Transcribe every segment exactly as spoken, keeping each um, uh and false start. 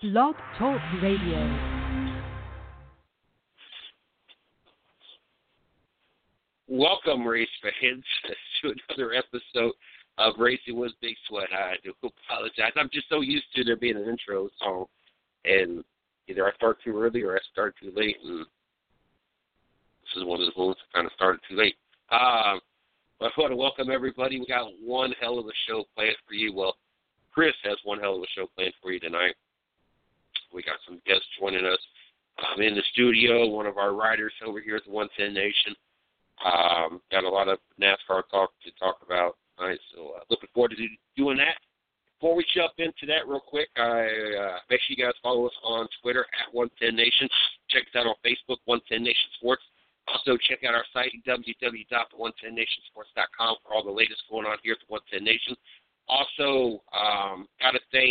Blog Talk Radio. Welcome, race fans, to another episode of Racing with Big Sweat. I do apologize. I'm just so used to there being an intro song, and either I start too early or I start too late, and this is one of the ones that kind of started too late. Um, but I want to welcome everybody. We got one hell of a show planned for you. Well, Chris has one hell of a show planned for you tonight. We got some guests joining us um, in the studio, one of our riders over here at the one ten Nation. Um, got a lot of NASCAR talk to talk about tonight, so uh, looking forward to doing that. Before we jump into that real quick, I uh, make sure you guys follow us on Twitter at one ten Nation. Check us out on Facebook, one ten Nation Sports. Also, check out our site, w w w dot one ten nation sports dot com, for all the latest going on here at the one ten Nation. Also, um, got to thank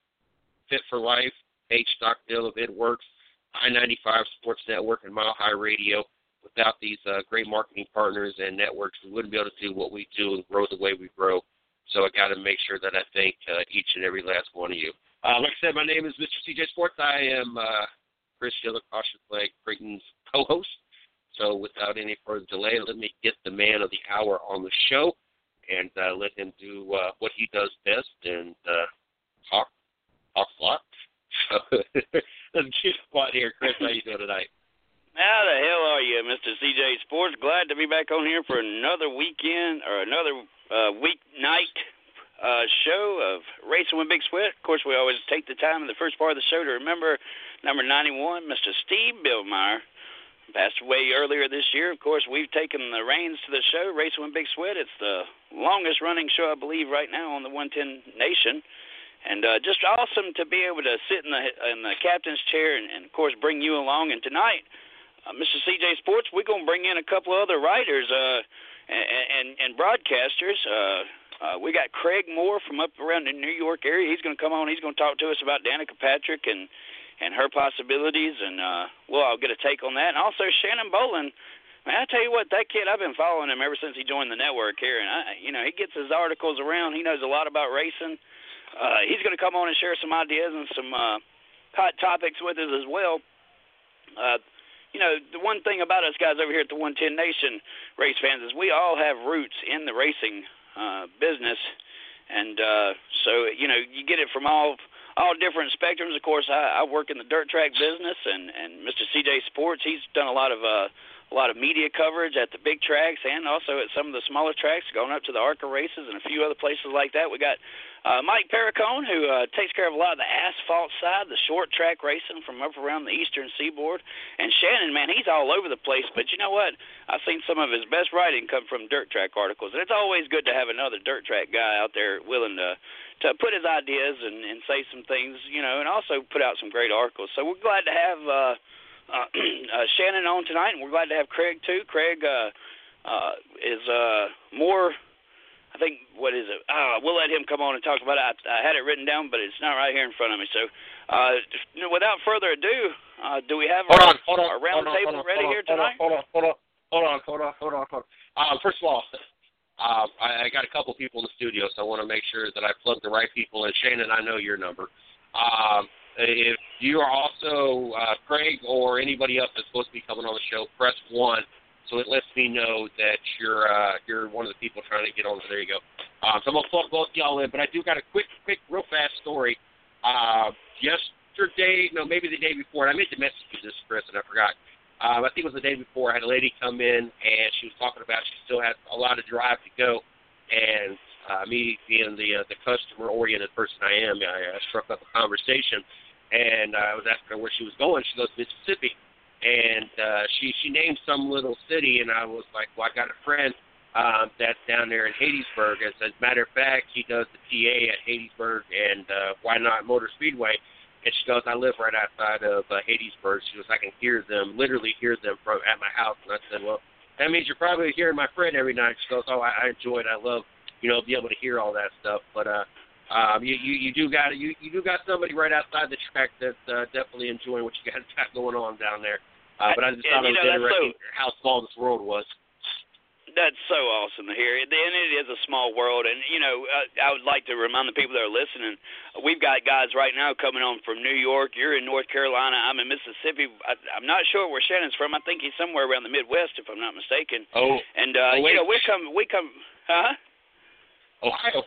Fit for Life, H. Stockdale of InWorks, I ninety-five Sports Network, and Mile High Radio. Without these uh, great marketing partners and networks, we wouldn't be able to do what we do and grow the way we grow. So I got to make sure that I thank uh, each and every last one of you. Uh, like I said, my name is Mister C J Sports. I am uh, Chris Schiller, Caution Flag Creighton's co-host. So without any further delay, let me get the man of the hour on the show and uh, let him do uh, what he does best and uh, talk, talk a lot. So let's get on here. Chris, how you doing tonight? How the hell are you, Mister C J Sports? Glad to be back on here for another weekend or another uh, weeknight uh, show of Racing with Big Sweat. Of course, we always take the time in the first part of the show to remember number ninety-one, Mister Steve Billmeyer, passed away earlier this year. Of course, we've taken the reins to the show, Racing with Big Sweat. It's the longest-running show, I believe, right now on the one ten Nation. And uh, just awesome to be able to sit in the in the captain's chair and, and, of course, bring you along. And tonight, Uh, Mister C J Sports, we're going to bring in a couple of other writers uh, and, and, and broadcasters. Uh, uh, we got Craig Moore from up around the New York area. He's going to come on. He's going to talk to us about Danica Patrick and, and her possibilities, and uh, well, I'll get a take on that. And also Shannon Boland. Man, I tell you what, that kid, I've been following him ever since he joined the network here, and I, you know, he gets his articles around. He knows a lot about racing. Uh, he's going to come on and share some ideas and some uh, hot topics with us as well. Uh, You know, the one thing about us guys over here at the one ten Nation race fans is we all have roots in the racing uh, business. And uh, so, you know, you get it from all all different spectrums. Of course, I, I work in the dirt track business, and, and Mister C J Sports, he's done a lot of uh, a lot of media coverage at the big tracks and also at some of the smaller tracks, going up to the ARCA races and a few other places like that. We got uh, Mike Perricone, who uh, takes care of a lot of the asphalt side, the short track racing from up around the eastern seaboard. And Shannon, man, he's all over the place. But you know what? I've seen some of his best writing come from dirt track articles. And it's always good to have another dirt track guy out there willing to to put his ideas and, and say some things, you know, and also put out some great articles. So we're glad to have uh, uh, uh, Shannon on tonight, and we're glad to have Craig, too. Craig uh, uh, is uh, more... I think, what is it? Uh, we'll let him come on and talk about it. I, I had it written down, but it's not right here in front of me. So, uh, just, you know, without further ado, uh, do we have hold our, on, hold on, our round hold on, table hold on, ready hold on, here tonight? Hold on, hold on, hold on, hold on, hold on, hold on. Uh, first of all, uh, I, I got a couple people in the studio, so I want to make sure that I plug the right people. And Shannon, I know your number. Um, if you are also uh, Craig or anybody else that's supposed to be coming on the show, press one. So it lets me know that you're uh, you're one of the people trying to get on. So there you go. Um, so I'm going to plug both y'all in. But I do got a quick, quick, real fast story. Uh, yesterday, no, maybe the day before, and I meant to message you this, Chris, and I forgot. Um, I think it was the day before. I had a lady come in, and she was talking about she still had a lot of drive to go. And uh, me being the, uh, the customer-oriented person I am, I, I struck up a conversation. And uh, I was asking her where she was going. She goes, Mississippi. And uh, she she named some little city, and I was like, well, I got a friend um, that's down there in Hattiesburg. As a matter of fact, he does the T A at Hattiesburg and uh, Why Not Motor Speedway. And she goes, I live right outside of uh, Hattiesburg. She goes, I can hear them, literally hear them from at my house. And I said, well, that means you're probably hearing my friend every night. She goes, oh, I, I enjoy it. I love, you know, be able to hear all that stuff. But uh, um, you, you you do got you you do got somebody right outside the track that's uh, definitely enjoying what you got, got going on down there. Uh, but I just and, thought it was know, interesting so, how small this world was. that's so awesome to hear. And it is a small world. And, you know, uh, I would like to remind the people that are listening, we've got guys right now coming on from New York. You're in North Carolina. I'm in Mississippi. I, I'm not sure where Shannon's from. I think he's somewhere around the Midwest, if I'm not mistaken. Oh. And, uh, oh, you know, we come, we come, huh? Ohio.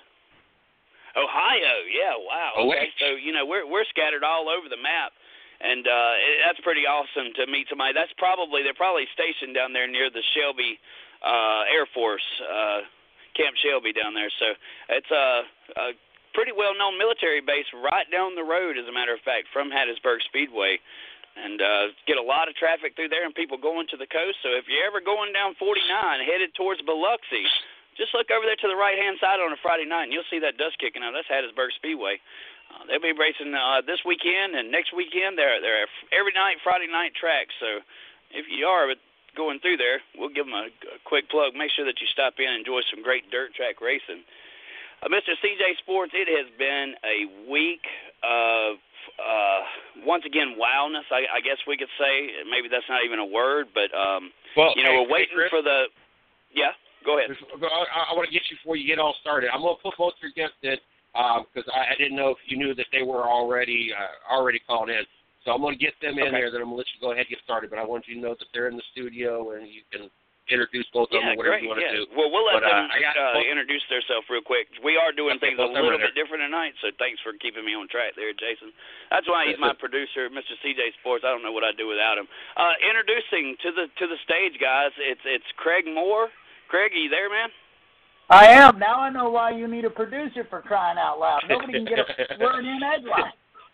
Ohio, yeah, wow. Oh, okay, so, you know, we're we're scattered all over the map. And uh, it, that's pretty awesome to meet somebody. That's probably, they're probably stationed down there near the Shelby uh, Air Force, uh, Camp Shelby down there. So it's a, a pretty well-known military base right down the road, as a matter of fact, from Hattiesburg Speedway. And uh, get a lot of traffic through there and people going to the coast. So if you're ever going down forty-nine headed towards Biloxi, just look over there to the right-hand side on a Friday night, and you'll see that dust kicking out. That's Hattiesburg Speedway. Uh, they'll be racing uh, this weekend and next weekend. They're they're every night, Friday night tracks. So if you are going through there, we'll give them a, a quick plug. Make sure that you stop in and enjoy some great dirt track racing. Uh, Mister C J Sports, it has been a week of, uh, once again, wildness, I, I guess we could say. Maybe that's not even a word, but, um, well, you know, hey, we're waiting hey, for the – yeah, go ahead. I, I want to get you before you get all started. I'm going to put both your guests in. Because um, I, I didn't know if you knew that they were already uh, already called in. So I'm going to get them in okay. there, then I'm going to let you go ahead and get started. But I want you to know that they're in the studio and you can introduce both yeah, of them, whatever great, you want yeah. to do. Well, we'll let but, them uh, I got uh, both. introduce themselves real quick. We are doing okay, things a little right bit different tonight, so thanks for keeping me on track there, Jason. That's why he's my producer, Mister C J Sports. I don't know what I'd do without him. Uh, introducing to the to the stage, guys, it's it's Craig Moore. Craig, are you there, man? I am. Now I know why you need a producer, for crying out loud. Nobody can get a word in edgewise.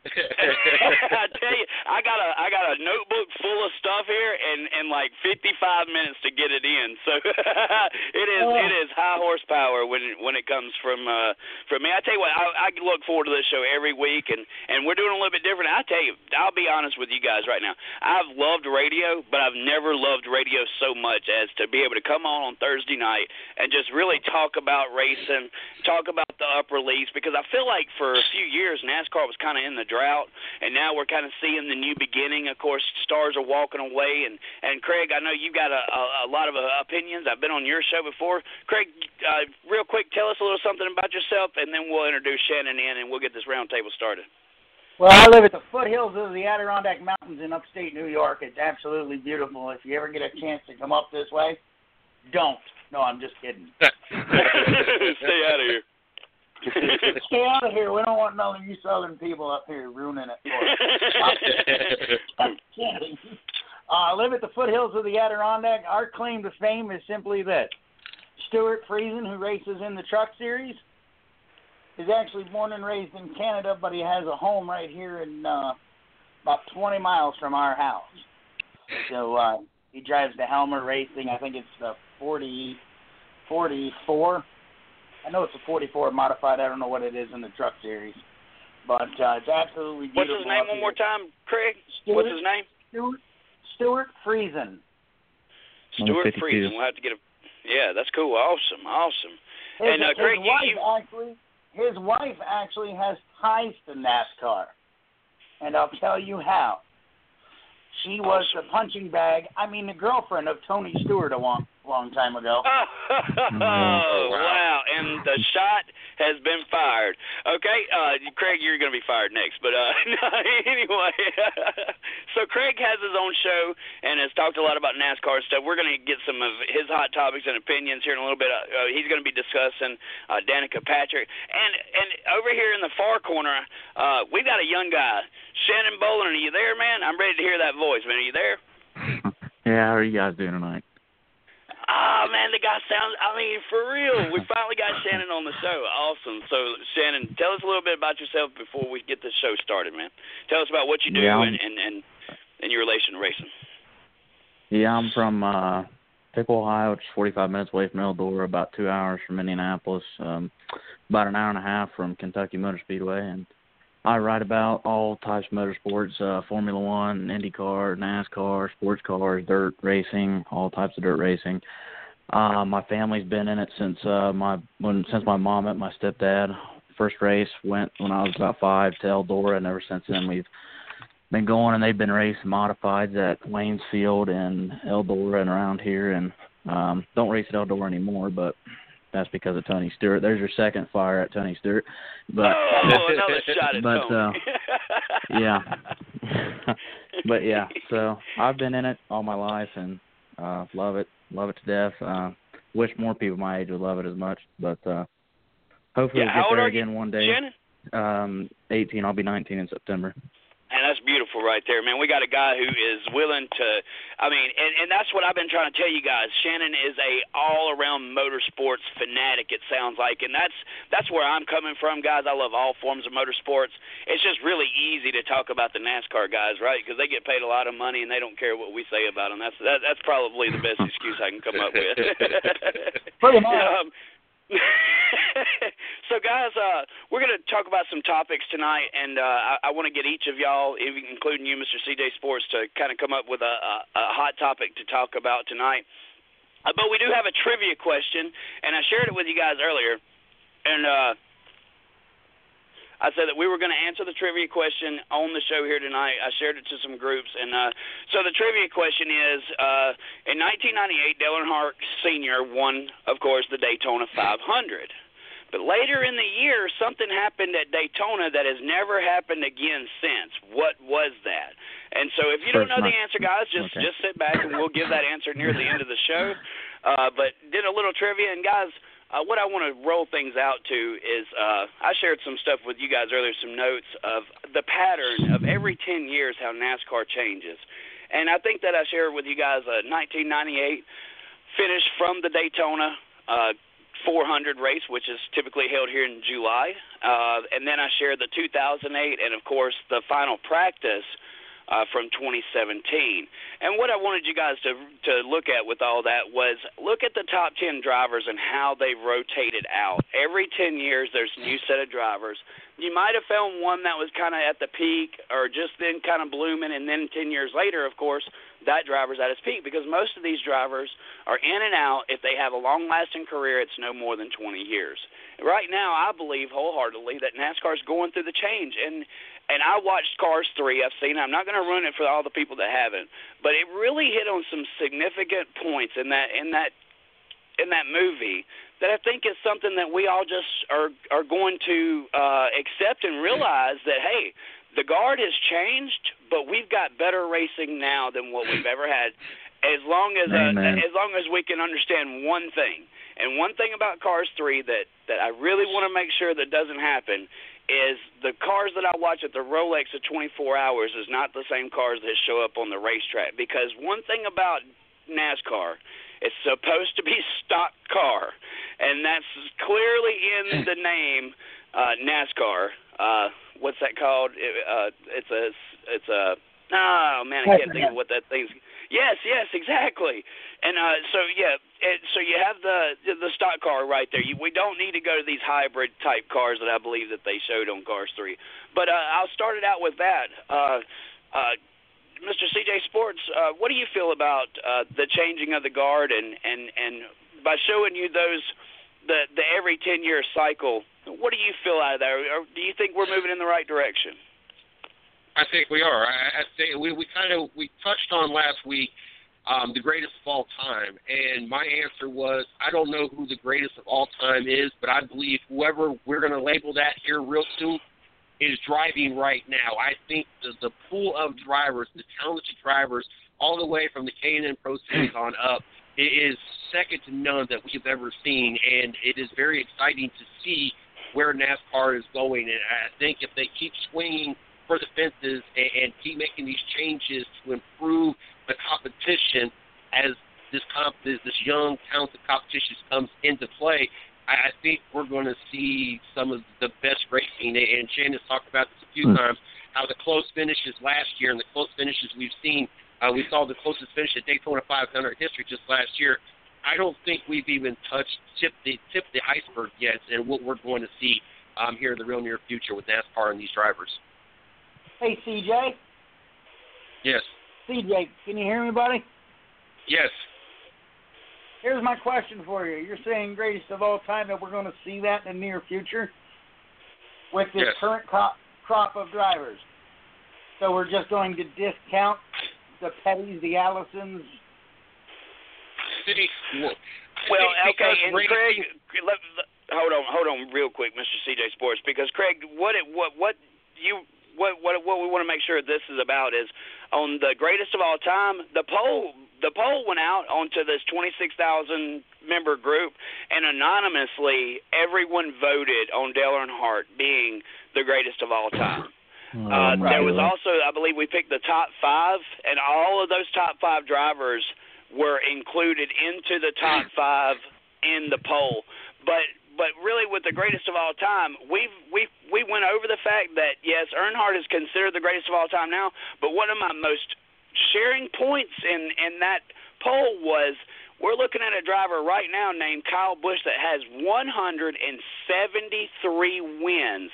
I tell you, I got a I got a notebook full of stuff here, and, and like fifty-five minutes to get it in. So it is oh. it is high horsepower when it, when it comes from uh, from me. I tell you what, I, I look forward to this show every week, and, and we're doing a little bit different. I tell you, I'll be honest with you guys right now. I've loved radio, but I've never loved radio so much as to be able to come on on Thursday night and just really talk about racing, talk about the upper leagues, because I feel like for a few years NASCAR was kind of in the drought, and now we're kind of seeing the new beginning. Of course, stars are walking away, and, and Craig, I know you've got a, a, a lot of uh, opinions. I've been on your show before. Craig, uh, real quick, tell us a little something about yourself, and then we'll introduce Shannon in, and we'll get this roundtable started. Well, I live at the foothills of the Adirondack Mountains in upstate New York. It's absolutely beautiful. If you ever get a chance to come up this way, don't. No, I'm just kidding. Stay out of here. Stay out of here. We don't want none of you southern people up here ruining it for us. I'm kidding. Uh, I live at the foothills of the Adirondack. Our claim to fame is simply this. Stuart Friesen, who races in the Truck Series, is actually born and raised in Canada, but he has a home right here in uh, about twenty miles from our house. So uh, he drives the Helmer Racing. I think it's the forty, forty-four. I know it's a forty-four modified. I don't know what it is in the Truck Series. But uh, it's absolutely beautiful. What's his name one more time, Craig? Stuart, What's his name? Stuart, Stuart Friesen. Stuart Friesen. We'll have to get a... Yeah, that's cool. Awesome. Awesome. His, and uh, his Craig, wife you, you... actually... His wife actually has ties to NASCAR, and I'll tell you how. She was awesome. the punching bag, I mean the girlfriend of Tony Stewart a long, long time ago. Oh, wow. And the shot has been fired. Okay, uh, Craig, you're going to be fired next. But uh, anyway, so Craig has his own show and has talked a lot about NASCAR stuff. We're going to get some of his hot topics and opinions here in a little bit. Uh, he's going to be discussing uh, Danica Patrick. And, and over here in the far corner, uh, we've got a young guy, Shannon Boland. Are you there, man? I'm ready to hear that voice, man. Are you there? Yeah, how are you guys doing tonight? Ah, oh, man, the guy sounds, I mean, for real. We finally got Shannon on the show. Awesome. So, Shannon, tell us a little bit about yourself before we get this show started, man. Tell us about what you do yeah, and, and, and, and your relation to racing. Yeah, I'm from uh, Pickle, Ohio, which is forty-five minutes away from Eldora, about two hours from Indianapolis, um, about an hour and a half from Kentucky Motor Speedway, and I write about all types of motorsports, uh, Formula One, IndyCar, NASCAR, sports cars, dirt racing, all types of dirt racing. Uh, my family's been in it since uh, my when since my mom met my stepdad. First race went when I was about five to Eldora, and ever since then we've been going, and they've been racing modifieds at Waynes Field and Eldora and around here, and Um, don't race at Eldora anymore, but that's because of Tony Stewart. There's your second fire at Tony Stewart. But, oh, another shot at but, Tony. Uh, yeah. But, yeah, so I've been in it all my life and uh, love it, love it to death. Uh, wish more people my age would love it as much, but uh, hopefully yeah, we'll get there you, again one day. Shannon? Um, eighteen. I'll be nineteen in September. And that's beautiful right there, man. We got a guy who is willing to, I mean, and, and that's what I've been trying to tell you guys. Shannon is a all-around motorsports fanatic, it sounds like, and that's that's where I'm coming from, guys. I love all forms of motorsports. It's just really easy to talk about the NASCAR guys, right, because they get paid a lot of money and they don't care what we say about them. That's that, that's probably the best excuse I can come up with. Pretty much. um, so, guys, uh, we're going to talk about some topics tonight, and uh, I, I want to get each of y'all, including you, Mister C J Sports, to kind of come up with a, a, a hot topic to talk about tonight. Uh, but we do have a trivia question, and I shared it with you guys earlier, and uh, I said that we were going to answer the trivia question on the show here tonight. I shared it to some groups. And uh, so the trivia question is, uh, in nineteen ninety-eight, Dale Earnhardt Senior won, of course, the Daytona five hundred. But later in the year, something happened at Daytona that has never happened again since. What was that? And so if you don't know the answer, guys, just, okay. just sit back and we'll give that answer near the end of the show. Uh, but did a little trivia. And, guys, Uh, what I want to roll things out to is uh, I shared some stuff with you guys earlier, some notes of the pattern of every ten years how NASCAR changes. And I think that I shared with you guys a nineteen ninety-eight finish from the Daytona uh, four hundred race, which is typically held here in July. Uh, and then I shared the two thousand eight and, of course, the final practice Uh, from twenty seventeen. And what I wanted you guys to to look at with all that was look at the top ten drivers and how they've rotated out. Every ten years there's a new set of drivers. You might have found one that was kind of at the peak or just then kind of blooming, and then ten years later, of course, that driver's at its peak because most of these drivers are in and out. If they have a long-lasting career, it's no more than twenty years. Right now, I believe wholeheartedly that NASCAR's going through the change, and And I watched Cars three. I've seen it. I'm not going to ruin it for all the people that haven't. But it really hit on some significant points in that in that in that movie that I think is something that we all just are are going to uh, accept and realize that, hey, the guard has changed, but we've got better racing now than what we've ever had. As long as uh, as long as we can understand one thing, and one thing about Cars three that that I really want to make sure that doesn't happen is the cars that I watch at the Rolex of twenty-four hours is not the same cars that show up on the racetrack. Because one thing about NASCAR, it's supposed to be stock car, and that's clearly in the name uh, NASCAR. Uh, what's that called? It, uh, it's a, it's a. Oh man, I can't think of what that thing's. Yes, yes, exactly. And uh, so yeah, it, so you have the the stock car right there. You, we don't need to go to these hybrid type cars that I believe that they showed on Cars three. But uh, I'll start it out with that. Uh, uh, Mister C J Sports, uh, what do you feel about uh, the changing of the guard and, and, and by showing you those the the every ten year cycle? What do you feel out of that? Or do you think we're moving in the right direction? I think we are. I, I think we, we kind of we touched on last week um, the greatest of all time, and my answer was I don't know who the greatest of all time is, but I believe whoever we're going to label that here real soon is driving right now. I think the, the pool of drivers, the talented drivers, all the way from the K and N Pro Series on up, it is second to none that we've ever seen, and it is very exciting to see where NASCAR is going. And I think if they keep swinging for the fences and, and keep making these changes to improve the competition as this comp, this, this young, talented competition comes into play, I, I think we're going to see some of the best racing. And Shannon's talked about this a few mm-hmm. times, how the close finishes last year and the close finishes we've seen. Uh, we saw the closest finish at Daytona five hundred history just last year. I don't think we've even touched, tipped the, tipped the iceberg yet and what we're going to see um, here in the real near future with NASCAR and these drivers. Hey, C J? Yes. C J, can you hear me, buddy? Yes. Here's my question for you. You're saying greatest of all time that we're going to see that in the near future with this yes. current crop, crop of drivers. So we're just going to discount the Pettys, the Allisons, See, well, well see, okay, and racing, Craig, let, let, hold on, hold on, real quick, Mister C J Sports, because Craig, what it, what what you what what what we want to make sure this is about is on the greatest of all time. The poll the poll went out onto this twenty-six thousand member group, and anonymously everyone voted on Dale Earnhardt being the greatest of all time. Oh, uh, there was God. also, I believe, we picked the top five, and all of those top five drivers were included into the top five in the poll. But but really, with the greatest of all time, we we we went over the fact that yes, Earnhardt is considered the greatest of all time now. But one of my most sharing points in in that poll was we're looking at a driver right now named Kyle Busch that has one hundred seventy-three wins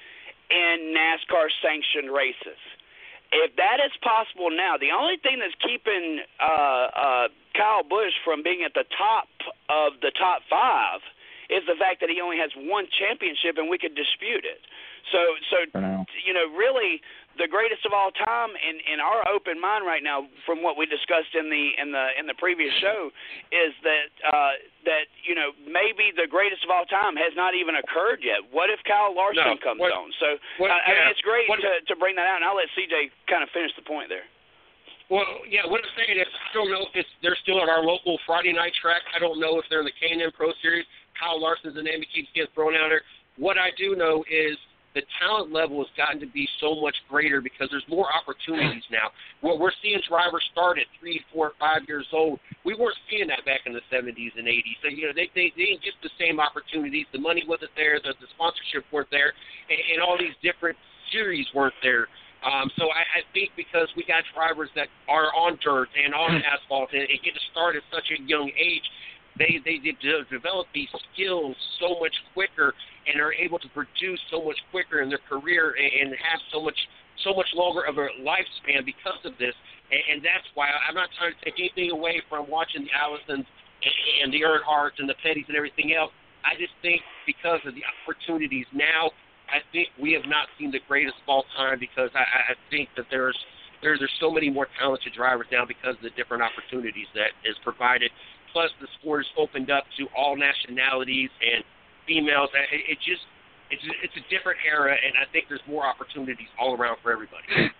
in NASCAR sanctioned races. If that is possible now, the only thing that's keeping uh, uh, Kyle Busch from being at the top of the top five is the fact that he only has one championship, and we could dispute it. So, so you know, really, the greatest of all time in, in our open mind right now, from what we discussed in the in the in the previous show, is that uh, that you know maybe the greatest of all time has not even occurred yet. What if Kyle Larson No, comes what, on? So what, uh, I yeah, mean, it's great what, to to bring that out, and I'll let C J kind of finish the point there. Well, yeah, what I'm saying is I don't know if it's, they're still at our local Friday night track. I don't know if they're in the K and M Pro Series. Kyle Larson's the name that keeps getting thrown out there. What I do know is the talent level has gotten to be so much greater because there's more opportunities now. What we're seeing drivers start at three, four, five years old. We weren't seeing that back in the seventies and eighties. So, you know, they, they, they didn't get the same opportunities. The money wasn't there. The, the sponsorship weren't there. And, and all these different series weren't there. Um, so I, I think because we got drivers that are on dirt and on asphalt and, and get to start at such a young age, they they de- develop these skills so much quicker and are able to produce so much quicker in their career and, and have so much so much longer of a lifespan because of this. And, and that's why I'm not trying to take anything away from watching the Allisons and, and the Earnhardts and the Pettys and everything else. I just think because of the opportunities now, I think we have not seen the greatest of all time because I, I think that there's, there's there's so many more talented drivers now because of the different opportunities that is provided. Plus, the sport is opened up to all nationalities and females. It, it just it's it's a different era, and I think there's more opportunities all around for everybody. And,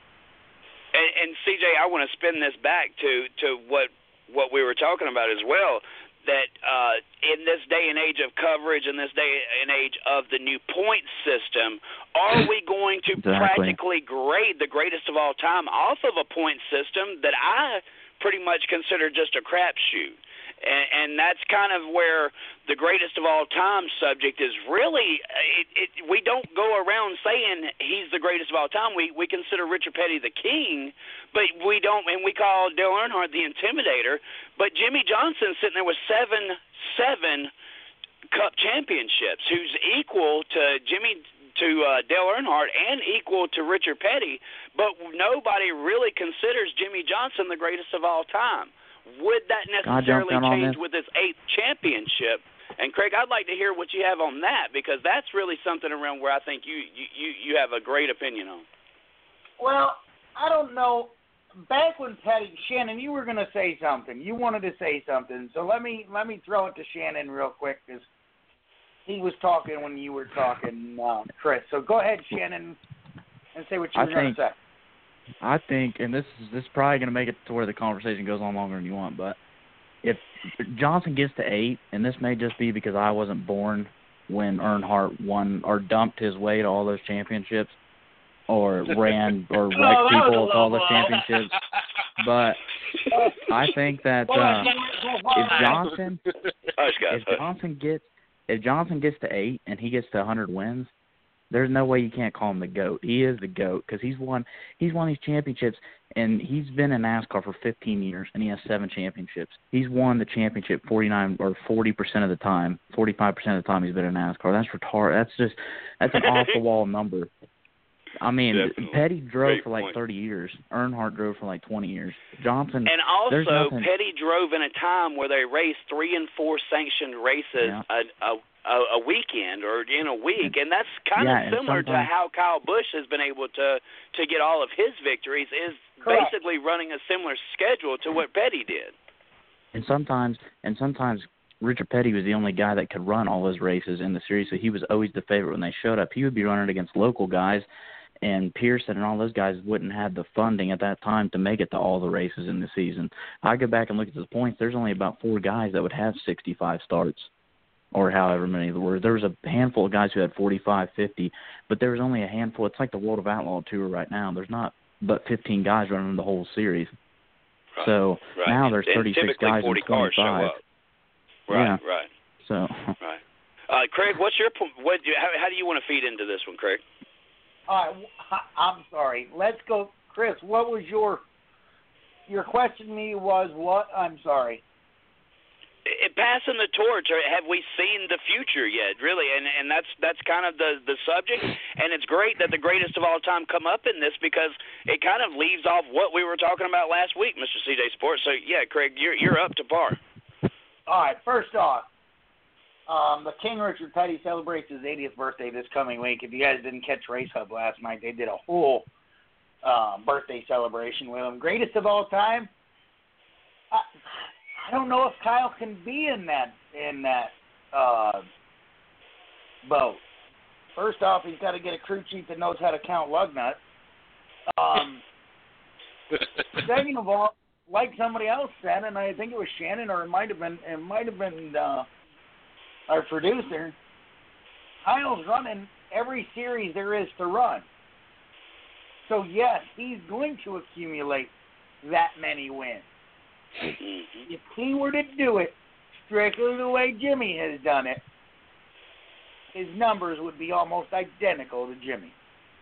and C J, I want to spin this back to, to what what we were talking about as well. That uh, in this day and age of coverage, in this day and age of the new point system, are we going to exactly. practically grade the greatest of all time off of a point system that I pretty much consider just a crapshoot? And, and that's kind of where the greatest of all time subject is really, it, it, we don't go around saying he's the greatest of all time. We we consider Richard Petty the king, but we don't, and we call Dale Earnhardt the intimidator. But Jimmy Johnson sitting there with seven, seven Cup championships, who's equal to Jimmy, to uh, Dale Earnhardt and equal to Richard Petty, but nobody really considers Jimmy Johnson the greatest of all time. Would that necessarily change with his eighth championship? And Craig, I'd like to hear what you have on that because that's really something around where I think you you, you have a great opinion on. Well, I don't know. Back when Petty, Shannon, you were going to say something. You wanted to say something, so let me let me throw it to Shannon real quick because he was talking when you were talking, uh, Chris. So go ahead, Shannon, and say what you I were going to say. I think, and this is this is probably going to make it to where the conversation goes on longer than you want, but if Johnson gets to eight, and this may just be because I wasn't born when Earnhardt won or dumped his way to all those championships or ran or wrecked oh, people with all those championships, but I think that uh, if Johnson if Johnson gets if Johnson gets to eight and he gets to one hundred wins, there's no way you can't call him the GOAT. He is the GOAT because he's won he's won these championships, and he's been in NASCAR for fifteen years, and he has seven championships. He's won the championship forty-nine or forty percent of the time, forty-five percent of the time he's been in NASCAR. That's retarded. That's just that's an off-the-wall number. I mean, Definitely. Petty drove Great for like point. thirty years. Earnhardt drove for like twenty years. Johnson, and there's also nothing, Petty drove in a time where they raced three and four sanctioned races Yeah. a, a a weekend or in a week, and that's kind Yeah, of and similar to sometimes- how Kyle Busch has been able to to get all of his victories. Is Correct. basically running a similar schedule to what Petty did. And sometimes, and sometimes Richard Petty was the only guy that could run all those races in the series, so he was always the favorite when they showed up. He would be running against local guys, and Pearson and all those guys wouldn't have the funding at that time to make it to all the races in the season. I go back and look at the points. There's only about four guys that would have sixty-five starts, or however many there were. There was a handful of guys who had forty-five, fifty, but there was only a handful. It's like the World of Outlaw Tour right now. There's not but fifteen guys running the whole series. Right. So right. now there's and thirty-six guys and twenty-five. Right, yeah. right. So. Right. Uh, Craig, what's your what? How, how do you want to feed into this one, Craig? All right, I'm sorry. Let's go, Chris. What was your your question? To me was what? I'm sorry. It, passing the torch, or have we seen the future yet? Really, and and that's that's kind of the the subject. And it's great that the greatest of all time come up in this because it kind of leaves off what we were talking about last week, Mister C J Sports. So yeah, Craig, you're you're up to par. All right. First off, um, the King Richard Petty celebrates his eightieth birthday this coming week. If you guys didn't catch Race Hub last night, they did a whole uh, birthday celebration with him. Greatest of all time. I, I don't know if Kyle can be in that in that uh, boat. First off, he's got to get a crew chief that knows how to count lug nuts. Um, second of all, like somebody else said, and I think it was Shannon, or it might have been it might have been uh, our producer. Kyle's running every series there is to run. So yes, he's going to accumulate that many wins. Mm-hmm. If he were to do it strictly the way Jimmy has done it, his numbers would be almost identical to Jimmy.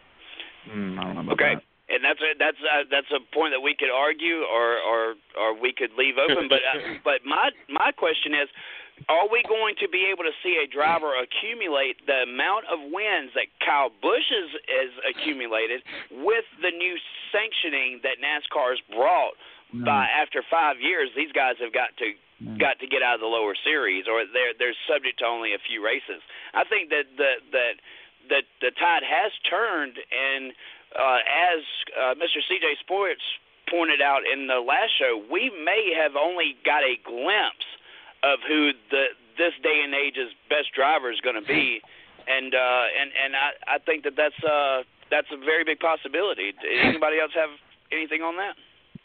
Mm, I don't know about okay. that. And that's a, that's a, that's a point that we could argue, or or, or we could leave open. But uh, but my my question is, are we going to be able to see a driver accumulate the amount of wins that Kyle Busch has, has accumulated with the new sanctioning that NASCAR has brought? No. By after five years, these guys have got to no. got to get out of the lower series, or they're they're subject to only a few races. I think that the that that the tide has turned, and uh, as uh, Mister C J Sports pointed out in the last show, we may have only got a glimpse of who the this day and age's best driver is going to be, and uh, and and I, I think that that's uh, that's a very big possibility. Anybody else have anything on that?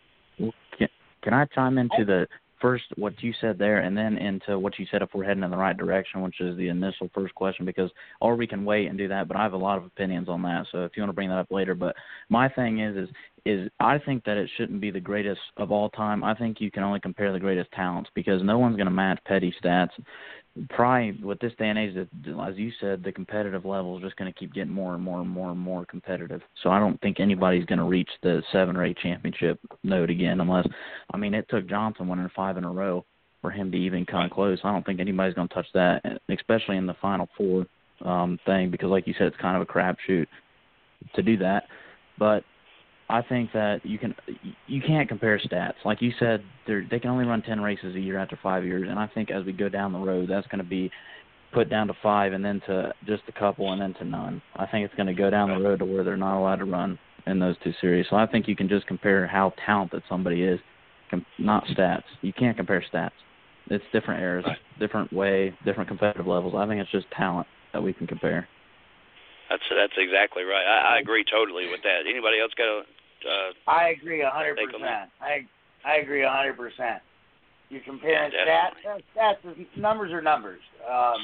Can, can I chime into the first what you said there, and then into what you said if we're heading in the right direction, which is the initial first question, because or we can wait and do that, but I have a lot of opinions on that, so if you want to bring that up later. But my thing is is is I think that it shouldn't be the greatest of all time. I think you can only compare the greatest talents, because no one's going to match Petty stats. Probably with this day and age, as you said, the competitive level is just going to keep getting more and more and more and more competitive. So I don't think anybody's going to reach the seven or eight championship note again, unless, I mean, it took Johnson winning five in a row for him to even come close. I don't think anybody's going to touch that, especially in the Final Four um, thing, because like you said, it's kind of a crapshoot to do that. But I think that you can you can't compare stats. Like you said, they can only run ten races a year after five years, and I think as we go down the road, that's going to be put down to five, and then to just a couple, and then to none. I think it's going to go down the road to where they're not allowed to run in those two series. So I think you can just compare how talented somebody is, not stats. You can't compare stats. It's different eras, different way, different competitive levels. I think it's just talent that we can compare. That's that's exactly right. I, I agree totally with that. Anybody else got a? Uh, I agree a hundred percent. I I agree a hundred percent. You're comparing yeah, stats. Stats is, numbers are numbers. Um,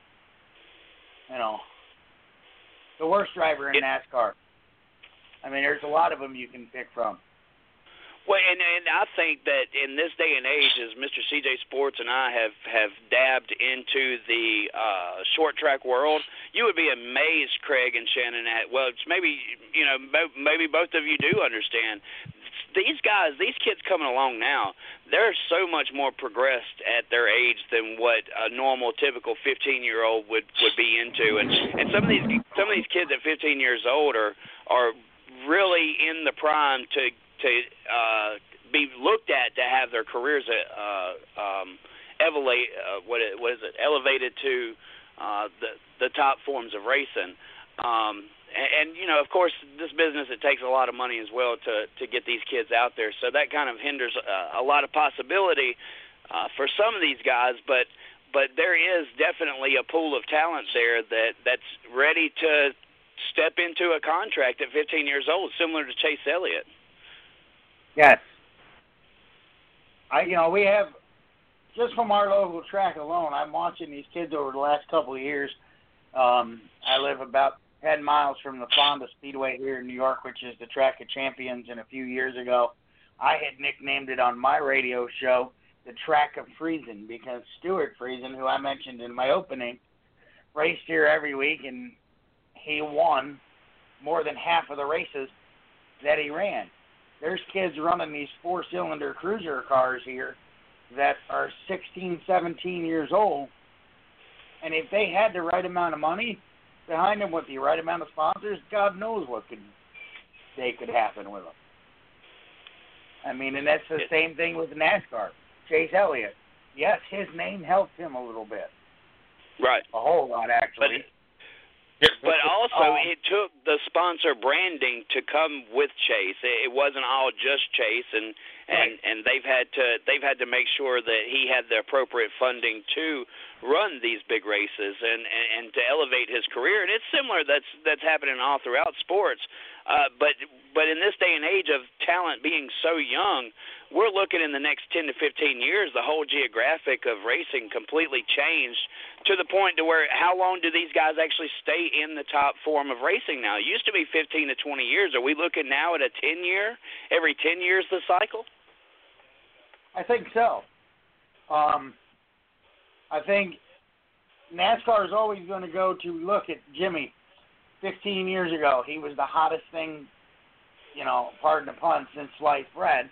you know, the worst driver in it, NASCAR. I mean, there's a lot of them you can pick from. Well, and, and I think that in this day and age, as Mister C J Sports and I have, have dabbed into the uh, short track world, you would be amazed, Craig and Shannon, at, well, it's maybe, you know, maybe both of you do understand. These guys, these kids coming along now, they're so much more progressed at their age than what a normal, typical fifteen-year-old would, would be into. And, and some of these some of these kids at fifteen years old are are really in the prime to to uh, be looked at to have their careers uh, um, elevate, uh, what, it, what is it, elevated to uh, the the top forms of racing. Um, and, and, you know, of course, this business, it takes a lot of money as well to, to get these kids out there. So that kind of hinders uh, a lot of possibility uh, for some of these guys, but but there is definitely a pool of talent there that, that's ready to step into a contract at fifteen years old, similar to Chase Elliott. Yes. I, you know, we have, just from our local track alone, I'm watching these kids over the last couple of years. Um, I live about ten miles from the Fonda Speedway here in New York, which is the Track of Champions, and a few years ago I had nicknamed it on my radio show the Track of Friesen, because Stuart Friesen, who I mentioned in my opening, raced here every week, and he won more than half of the races that he ran. There's kids running these four-cylinder cruiser cars here that are sixteen, seventeen years old, and if they had the right amount of money behind them with the right amount of sponsors, God knows what could they could happen with them. I mean, and that's the same thing with NASCAR. Chase Elliott, yes, his name helped him a little bit. Right. A whole lot, actually. But, but also, um, it took the sponsor branding to come with Chase. It wasn't all just Chase, and and, right. and they've had to they've had to make sure that he had the appropriate funding to run these big races and, and, and to elevate his career. And it's similar. That's that's happening all throughout sports. Uh, but but in this day and age of talent being so young, we're looking in the next ten to fifteen years, the whole geographic of racing completely changed to the point to where how long do these guys actually stay in the top form of racing now? It used to be fifteen to twenty years. Are we looking now at a ten-year, every ten years the cycle? I think so. Um, I think NASCAR is always going to go to look at Jimmy. fifteen years ago, he was the hottest thing, you know, pardon the pun, since sliced bread.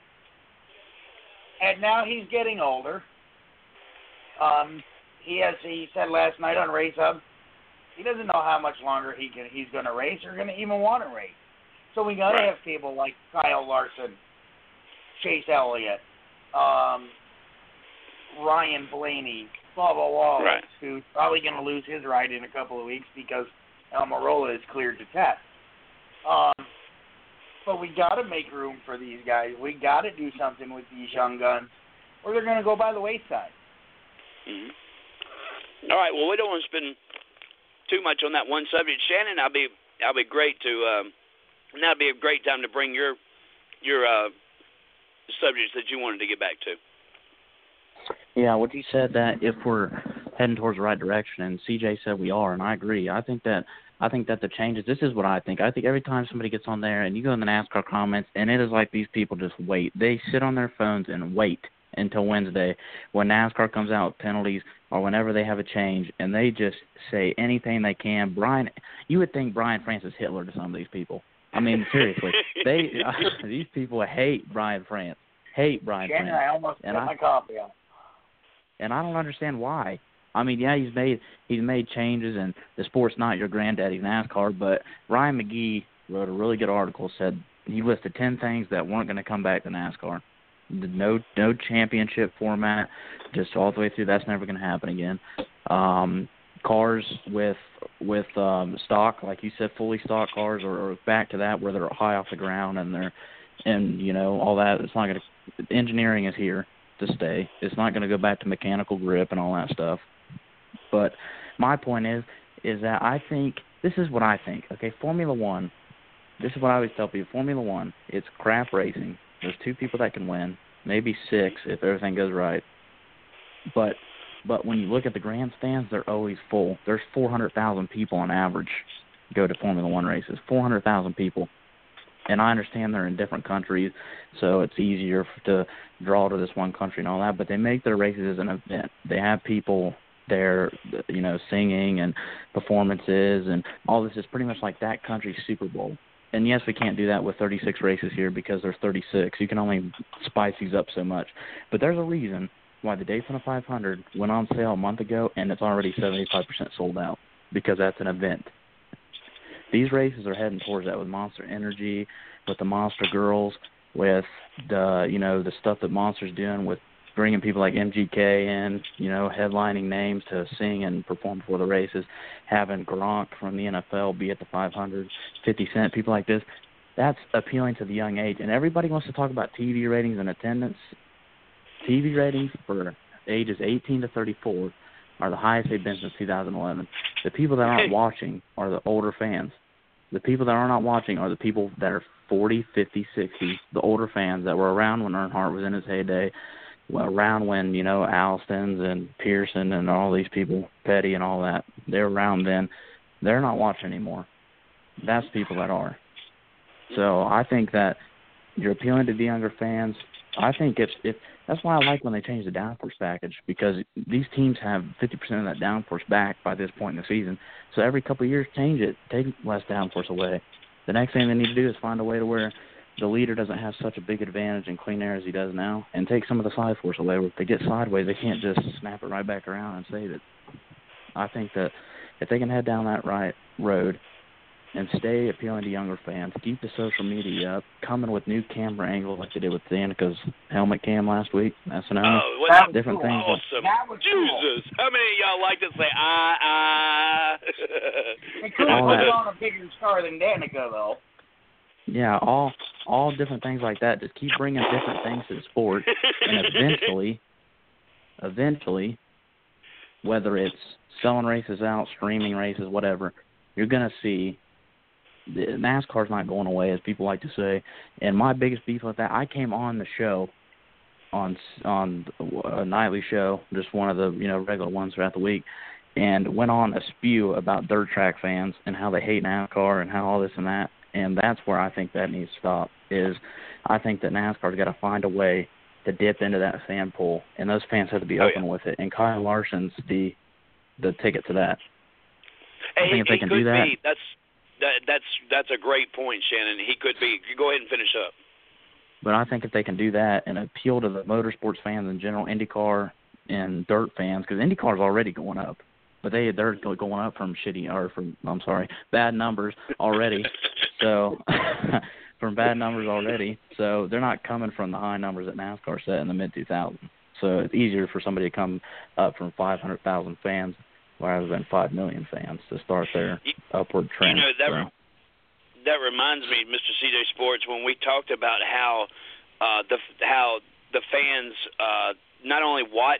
And now he's getting older. Um, he has. He said last night on Race Hub, he doesn't know how much longer he can. He's going to race or going to even want to race. So we got to have people like Kyle Larson, Chase Elliott, um, Ryan Blaney, Bubba Wallace, right. who's probably going to lose his ride in a couple of weeks because Almirola is cleared to test. Um, but we got to make room for these guys. We got to do something with these young guns, or they're going to go by the wayside. Mm-hmm. All right. Well, we don't want to spend too much on that one subject, Shannon. I'll be I'll be great to. Um, that'd be a great time to bring your your uh, subjects that you wanted to get back to. Yeah, what you said that if we're heading towards the right direction, and C J said we are, and I agree. I think that I think that the changes. This is what I think. I think every time somebody gets on there, and you go in the NASCAR comments, and it is like these people just wait. They sit on their phones and wait until Wednesday when NASCAR comes out with penalties or whenever they have a change, and they just say anything they can. Brian, you would think Brian France is Hitler to some of these people. I mean, seriously, they uh, these people hate Brian France, hate Brian Shannon, France. I almost and put I, my coffee on. And I don't understand why. I mean, yeah, he's made he's made changes, and the sport's not your granddaddy's NASCAR. But Ryan McGee wrote a really good article. Said he listed ten things that weren't going to come back to NASCAR. No, no championship format, just all the way through. That's never going to happen again. Um, cars with with um, stock, like you said, fully stock cars, or, or back to that where they're high off the ground and they're and you know all that. It's not going to. Engineering is here to stay. It's not going to go back to mechanical grip and all that stuff. But my point is, is that I think, this is what I think, okay, Formula One, this is what I always tell people, Formula One, it's crap racing. There's two people that can win, maybe six if everything goes right. But but when you look at the grandstands, they're always full. There's four hundred thousand people on average go to Formula One races, four hundred thousand people. And I understand they're in different countries, so it's easier to draw to this one country and all that. But they make their races as an event. They have people there, you know, singing and performances, and all this is pretty much like that country's Super Bowl. And, yes, we can't do that with thirty-six races here because there's thirty-six. You can only spice these up so much. But there's a reason why the Daytona five hundred went on sale a month ago, and it's already seventy-five percent sold out because that's an event. These races are heading towards that with Monster Energy, with the Monster Girls, with the, you know, the stuff that Monster's doing with bringing people like M G K in, you know, headlining names to sing and perform before the races, having Gronk from the N F L be at the five hundred, fifty Cent, people like this. That's appealing to the young age. And everybody wants to talk about T V ratings and attendance. T V ratings for ages eighteen to thirty-four are the highest they've been since two thousand eleven. The people that aren't watching are the older fans. The people that are not watching are the people that are forty, fifty, sixty, the older fans that were around when Earnhardt was in his heyday, around when, you know, Alston's and Pearson and all these people, Petty and all that, they're around then. They're not watching anymore. That's people that are. So I think that you're appealing to the younger fans. I think if, if that's why I like when they change the downforce package, because these teams have fifty percent of that downforce back by this point in the season. So every couple of years, change it, take less downforce away. The next thing they need to do is find a way to where the leader doesn't have such a big advantage in clean air as he does now, and take some of the side force away. Where if they get sideways, they can't just snap it right back around and save it. I think that if they can head down that right road and stay appealing to younger fans, keep the social media up, coming with new camera angles like they did with Danica's helmet cam last week. That's an oh, well, that different cool. things. Awesome. That was Jesus. Cool. How many of y'all like to say, ah, ah? They could have put it on a bigger star than Danica, though. Yeah, all all different things like that. Just keep bringing different things to the sport, and eventually, eventually, whether it's selling races out, streaming races, whatever, you're going to see the NASCAR's not going away, as people like to say. And my biggest beef with that, I came on the show, on on a nightly show, just one of the you know regular ones throughout the week, and went on a spew about dirt track fans and how they hate NASCAR and how all this and that. And that's where I think that needs to stop, is I think that NASCAR's got to find a way to dip into that fan pool, and those fans have to be oh, open yeah. with it. And Kyle Larson's the the ticket to that. Hey, I think if they he can could do that, be. That's that, that's that's a great point, Shannon. He could be. Go ahead and finish up. But I think if they can do that and appeal to the motorsports fans in general, IndyCar and dirt fans, because IndyCar's already going up, but they they're going up from shitty or from I'm sorry bad numbers already. So from bad numbers already, so they're not coming from the high numbers that NASCAR set in the mid two thousands. So it's easier for somebody to come up from five hundred thousand fans rather than five million fans to start their you, upward trend. You know, that, so. that reminds me, Mister C J Sports, when we talked about how uh, the how the fans uh, not only watch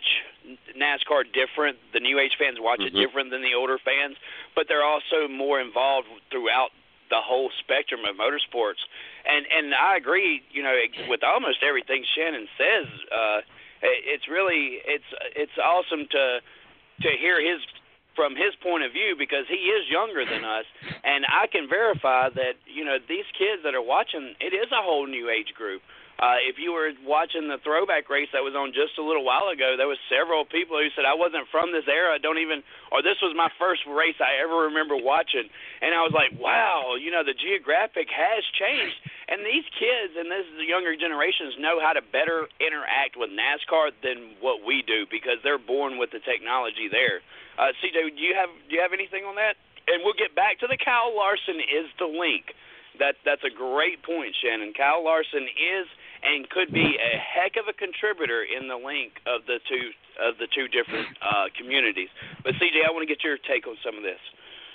NASCAR different, the new age fans watch mm-hmm. it different than the older fans, but they're also more involved throughout the whole spectrum of motorsports. And and I agree, you know, with almost everything Shannon says. Uh, it's really it's it's awesome to to hear his from his point of view, because he is younger than us, and I can verify that, you know, these kids that are watching, it is a whole new age group. Uh, if you were watching the throwback race that was on just a little while ago, there was several people who said, I wasn't from this era, don't even, or this was my first race I ever remember watching. And I was like, wow, you know, the geographic has changed. And these kids and this the younger generations know how to better interact with NASCAR than what we do, because they're born with the technology there. Uh, C J, do you have do you have anything on that? And we'll get back to the Kyle Larson is the link. That that's a great point, Shannon. Kyle Larson is and could be a heck of a contributor in the link of the two of the two different uh, communities. But C J, I want to get your take on some of this.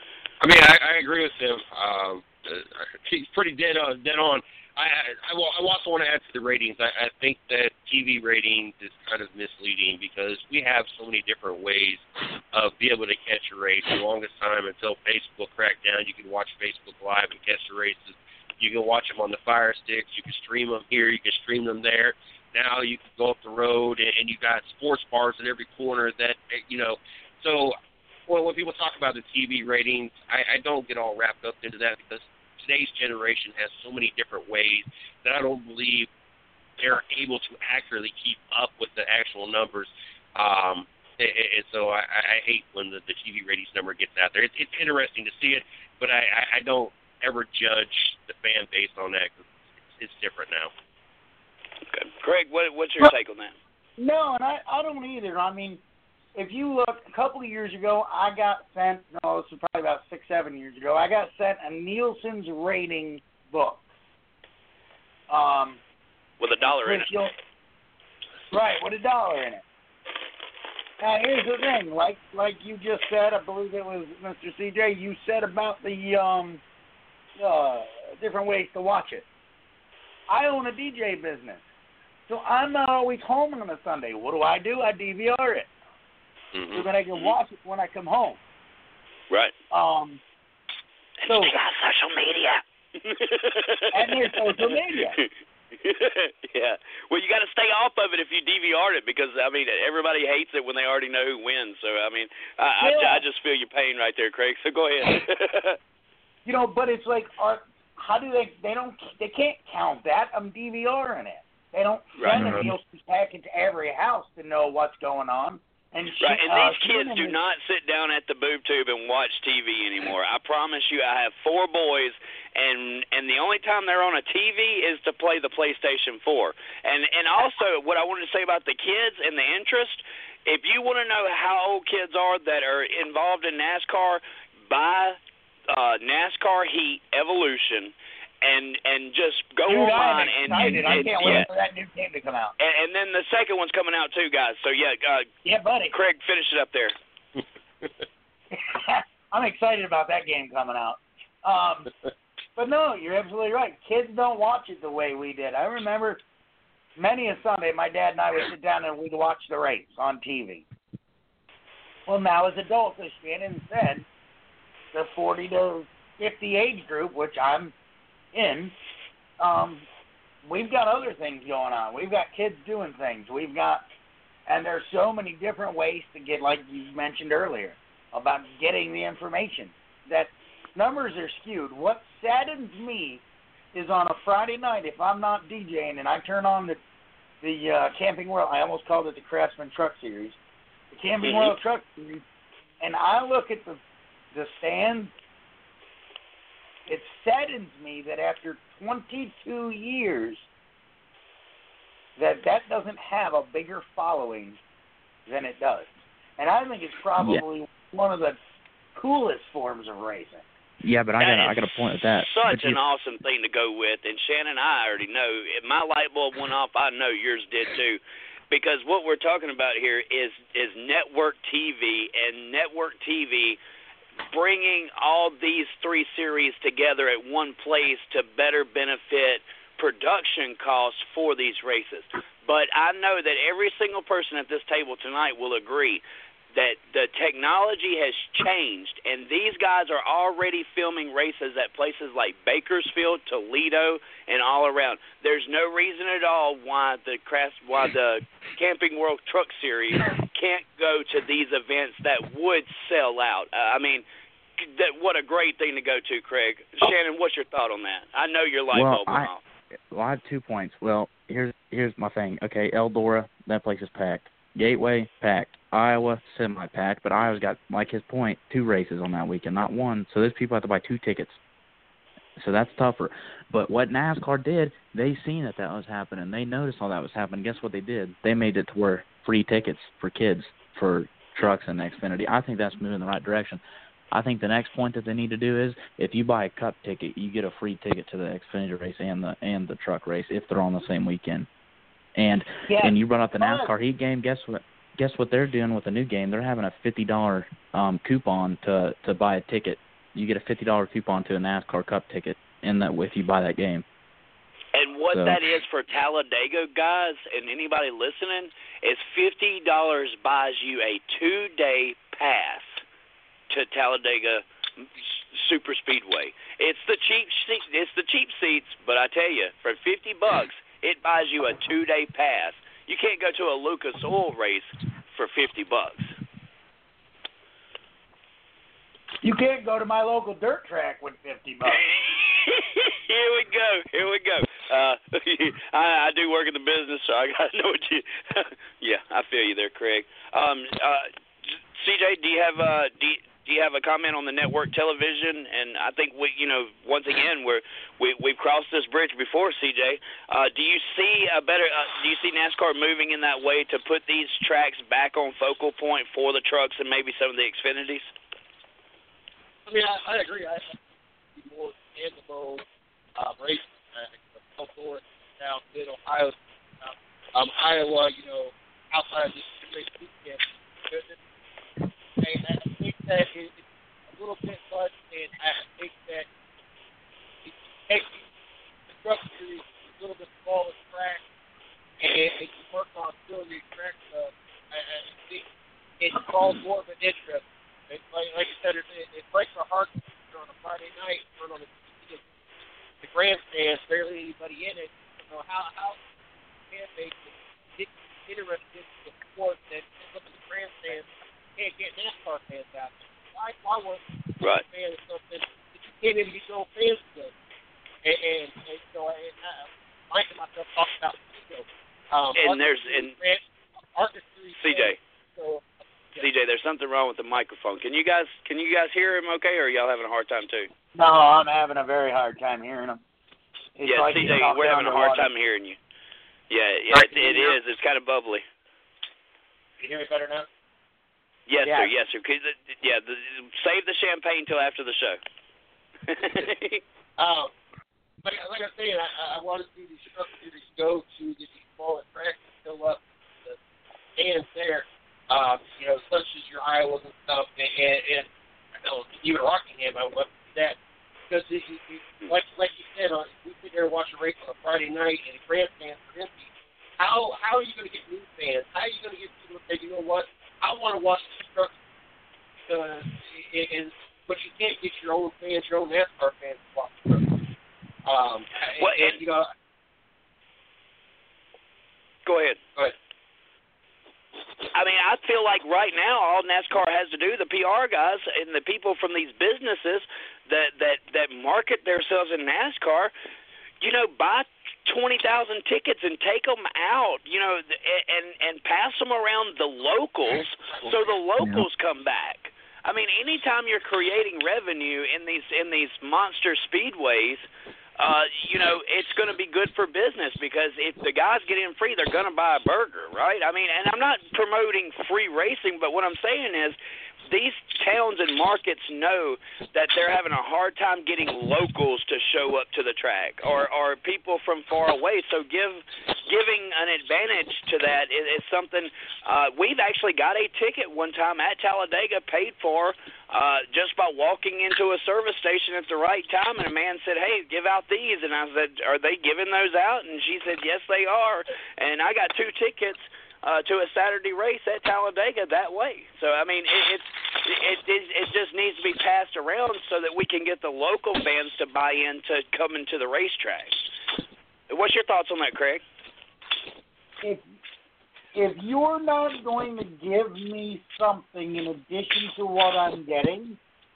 I mean, I, I agree with him. Um, uh, he's pretty dead on. Dead on. I, I, I also want to add to the ratings. I, I think that T V ratings is kind of misleading, because we have so many different ways of being able to catch a race. The longest time, until Facebook cracked down, you could watch Facebook Live and catch the races. You can watch them on the Fire Sticks. You can stream them here. You can stream them there. Now you can go up the road, and, and you got sports bars in every corner that, you know. So well, when people talk about the T V ratings, I, I don't get all wrapped up into that, because today's generation has so many different ways that I don't believe they're able to accurately keep up with the actual numbers. Um, and, and so I, I hate when the, the T V ratings number gets out there. It's, it's interesting to see it, but I, I, I don't ever judge the fan base on that, because it's, it's different now. Okay. Craig, what, what's your take on that? No, and I, I don't either. I mean, if you look, a couple of years ago, I got sent, no, this was probably about six, seven years ago, I got sent a Nielsen's rating book. Um, with a dollar in it. Right, with a dollar in it. Now, here's the thing. Like like you just said, I believe it was Mister C J, you said about the um, uh, different ways to watch it. I own a D J business. So I'm not always home on a Sunday. What do I do? I D V R it Mm-hmm. so that I can watch it when I come home. Right. Um. So they got social media. and there's social media. Yeah. Well, you got to stay off of it if you D V R it because I mean everybody hates it when they already know who wins. So I mean I yeah. I, I just feel your pain right there, Craig. So go ahead. You know, but it's like, are, how do they? They don't. They can't count that. I'm DVRing it. They don't send Right. a Nielsen package to every house to know what's going on. And she, right, and uh, these kids do is, not sit down at the boob tube and watch T V anymore. I promise you, I have four boys, and and the only time they're on a T V is to play the PlayStation four. And and also, what I wanted to say about the kids and the interest, if you want to know how old kids are that are involved in NASCAR, buy uh, NASCAR Heat Evolution. And and just go Dude, online I'm and, excited. and, I and can't yeah. wait for that new game to come out. And, and then the second one's coming out too, guys. So yeah, uh, Yeah, buddy. Craig, finish it up there. I'm excited about that game coming out. Um, but no, you're absolutely right. Kids don't watch it the way we did. I remember many a Sunday, my dad and I would sit down and we'd watch the race on T V. Well, now as adults, as Shannon said, the forty to fifty age group, which I'm in, um, we've got other things going on. We've got kids doing things. We've got, and there's so many different ways to get, like you mentioned earlier, about getting the information, that numbers are skewed. What saddens me is on a Friday night, if I'm not DJing and I turn on the the uh, Camping World, I almost called it the Craftsman Truck Series, the Camping Mm-hmm. World Truck Series, and I look at the the stand. It saddens me that after twenty-two years that that doesn't have a bigger following than it does. And I think it's probably yeah. one of the coolest forms of racing. Yeah, but I got I got a point with that. Such but an you, awesome thing to go with. And Shannon, I already know. If my light bulb went off, I know yours did too. Because what we're talking about here is is network T V, and network T V bringing all these three series together at one place to better benefit production costs for these races. But I know that every single person at this table tonight will agree that the technology has changed, and these guys are already filming races at places like Bakersfield, Toledo, and all around. There's no reason at all why the craft, why the Camping World Truck Series can't go to these events that would sell out. Uh, I mean, that what a great thing to go to, Craig. Shannon, what's your thought on that? I know your light well, bulb went I, off. Well, I have two points. Well, here's here's my thing. Okay, Eldora, that place is packed. Gateway, packed. Iowa, semi-packed, but Iowa's got, like his point, two races on that weekend, not one. So those people have to buy two tickets. So that's tougher. But what NASCAR did, they seen that that was happening. They noticed all that was happening. Guess what they did? They made it to where free tickets for kids, for trucks and Xfinity. I think that's moving in the right direction. I think the next point that they need to do is if you buy a cup ticket, you get a free ticket to the Xfinity race and the and the truck race if they're on the same weekend. And yeah. and you brought up the NASCAR Heat game. Guess what? Guess what they're doing with the new game? They're having a fifty dollar um, coupon to to buy a ticket. You get a fifty dollar coupon to a NASCAR Cup ticket in that if you buy that game. And what so. that is for Talladega, guys, and anybody listening, is fifty dollars buys you a two-day pass to Talladega Super Speedway. It's the cheap it's the cheap seats, but I tell you, for fifty bucks, it buys you a two-day pass. You can't go to a Lucas Oil race for fifty bucks. You can't go to my local dirt track with fifty bucks. Here we go. Here we go. Uh, I, I do work in the business, so I gotta know what you. Yeah, I feel you there, Craig. Um, uh, C J, do you have uh, do you, do you have a comment on the network television? And I think we, you know, once again, we're we we've crossed this bridge before, C J. Uh, do you see a better? Uh, do you see NASCAR moving in that way to put these tracks back on focal point for the trucks and maybe some of the Xfinities? I mean, I, I agree. I think it's more tangible uh, racing tracks. Elkhorn, down mid Ohio, um, Iowa, you know, outside of this race weekend. And I think that it, it's a little bit much, and I think that it takes the truck series a little bit smaller track, and go to these tracks, uh, I, I think it calls more of an interest. It, like, like I said, it, it breaks our heart on a Friday night, run on the, the grandstand, barely anybody in it. You know, how how can they get interested in the sport that look at the grandstand can't get NASCAR fans out there? Why why was right. fans something that you can't even get your own fans to? And, and, and so I, I Mike and myself talked about Chico. Um, and there's and C J. So, yeah. C J, there's something wrong with the microphone. Can you guys can you guys hear him okay, or are y'all having a hard time too? No, I'm having a very hard time hearing him. It's yeah, like C J, we're having a hard time hearing you. Yeah, yeah, right, it, it is. It's kind of bubbly. Can you hear me better now? Yes, yeah. sir. Yes, sir. Yeah, the, save the champagne till after the show. um, like, like I was saying, I, I want to see these trucks to go to these smaller tracks and fill up the stands there. Um, you know, such as your Iowas and stuff, and, and, and I know even Rockingham, I would love to see that. Because, it, it, it, like like you said, uh, we sit there and watch a race on a Friday night and the grandstands are empty. How how are you going to get new fans? How are you going to get people to say, you know what, I want to watch the trucks, uh, and, and, but you can't get your own fans, your own NASCAR fans to watch the trucks. Um, well, and, and, you know, go ahead. Go ahead. I mean, I feel like right now all NASCAR has to do, the P R guys and the people from these businesses that that, that market themselves in NASCAR, you know, buy twenty thousand tickets and take them out, you know, and and pass them around the locals so the locals yeah. come back. I mean, anytime you're creating revenue in these in these monster speedways, uh, you know, it's going to be good for business because if the guys get in free, they're going to buy a burger, right? I mean, and I'm not promoting free racing, but what I'm saying is these towns and markets know that they're having a hard time getting locals to show up to the track or, or people from far away. So give giving an advantage to that is, is something uh, we've actually got a ticket one time at Talladega paid for uh, just by walking into a service station at the right time. And a man said, hey, give out these. And I said, are they giving those out? And she said, yes, they are. And I got two tickets Uh, to a Saturday race at Talladega that way. So I mean, it, it's it, it it just needs to be passed around so that we can get the local fans to buy in to coming to the racetrack. What's your thoughts on that, Craig? If if you're not going to give me something in addition to what I'm getting,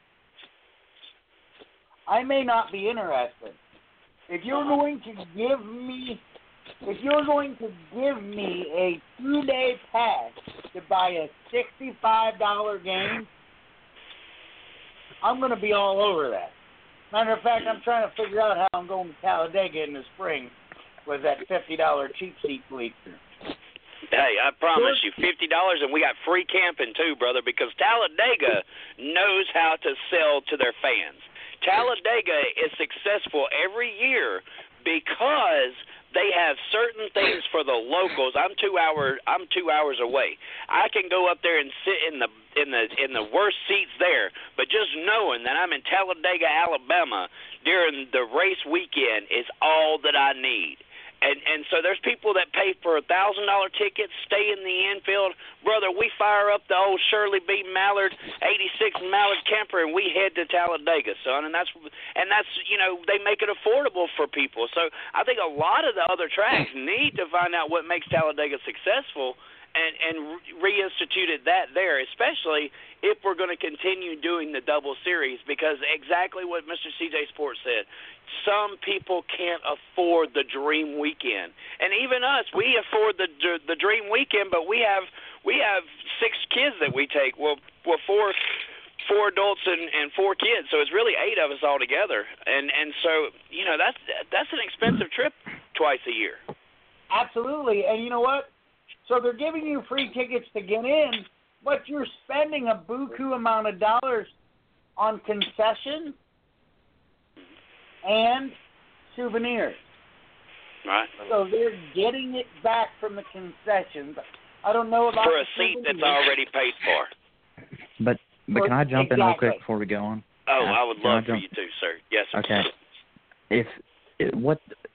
I may not be interested. If you're going to give me If you're going to give me a two-day pass to buy a sixty-five dollars game, I'm going to be all over that. Matter of fact, I'm trying to figure out how I'm going to Talladega in the spring with that fifty dollars cheap seat bleacher. Hey, I promise you, fifty dollars, and we got free camping too, brother, because Talladega knows how to sell to their fans. Talladega is successful every year because they have certain things for the locals. I'm two hour. I'm two hours away. I can go up there and sit in the in the in the worst seats there. But just knowing that I'm in Talladega, Alabama during the race weekend is all that I need. And and so there's people that pay for a thousand dollar tickets, stay in the infield, brother. We fire up the old Shirley B. Mallard eighty-six Mallard camper, and we head to Talladega, son. And that's and that's you know they make it affordable for people. So I think a lot of the other tracks need to find out what makes Talladega successful, and and reinstitute it that there, especially if we're going to continue doing the double series, because exactly what Mister C J Sports said. Some people can't afford the dream weekend, and even us, we afford the the dream weekend, but we have we have six kids that we take. Well, well, four four adults and, and four kids, so it's really eight of us all together. And and so you know that's that's an expensive trip twice a year. Absolutely, and you know what? So they're giving you free tickets to get in, but you're spending a buku amount of dollars on concessions and souvenirs. Right. So they're getting it back from the concessions. I don't know about for a the seat souvenirs. that's already paid for. But but can I jump exactly. in real quick before we go on? Oh, uh, I would love I for you to, sir. Yes, sir. Okay. If it, what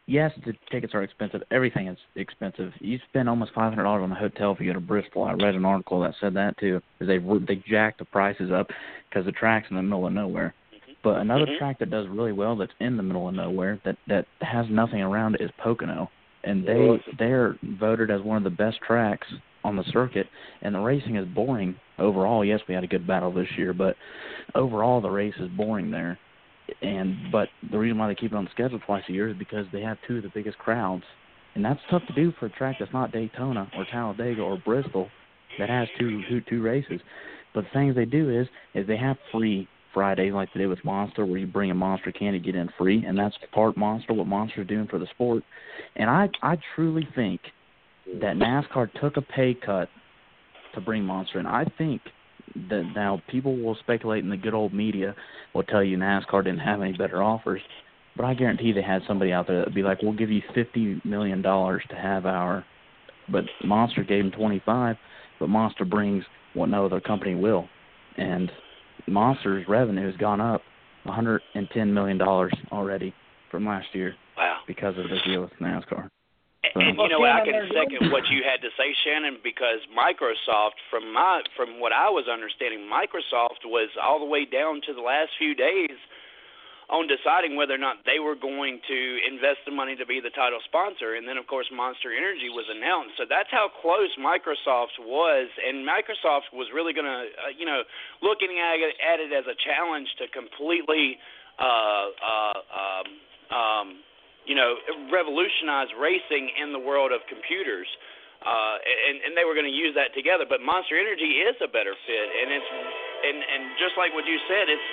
yes, the tickets are expensive. Everything is expensive. You spend almost five hundred dollars on a hotel if you go to Bristol. I read an article that said that too. They they jacked the prices up because the track's in the middle of nowhere. But another mm-hmm. track that does really well that's in the middle of nowhere that that has nothing around it is Pocono, and they they're voted as one of the best tracks on the circuit. And the racing is boring overall. Yes, we had a good battle this year, but overall the race is boring there. And but the reason why they keep it on the schedule twice a year is because they have two of the biggest crowds, and that's tough to do for a track that's not Daytona or Talladega or Bristol that has two two, two races. But the things they do is is they have free Fridays like they did with Monster, where you bring a Monster can to get in free, and that's part Monster, what Monster's doing for the sport. And I I truly think that NASCAR took a pay cut to bring Monster in. I think that now people will speculate, and the good old media will tell you NASCAR didn't have any better offers, but I guarantee they had somebody out there that would be like, we'll give you fifty million dollars to have our, but Monster gave them twenty-five, but Monster brings what no other company will. And Monster's revenue has gone up one hundred ten million dollars already from last year. Wow. Because of the deal with NASCAR. So. And, and you know what, I can second what you had to say, Shannon, because Microsoft, from my from what I was understanding, Microsoft was all the way down to the last few days on deciding whether or not they were going to invest the money to be the title sponsor. And then, of course, Monster Energy was announced. So that's how close Microsoft was. And Microsoft was really going to, uh, you know, looking at it, at it as a challenge to completely, uh, uh, um, um, you know, revolutionize racing in the world of computers. Uh, and, and they were going to use that together. But Monster Energy is a better fit. And it's and, and just like what you said, it's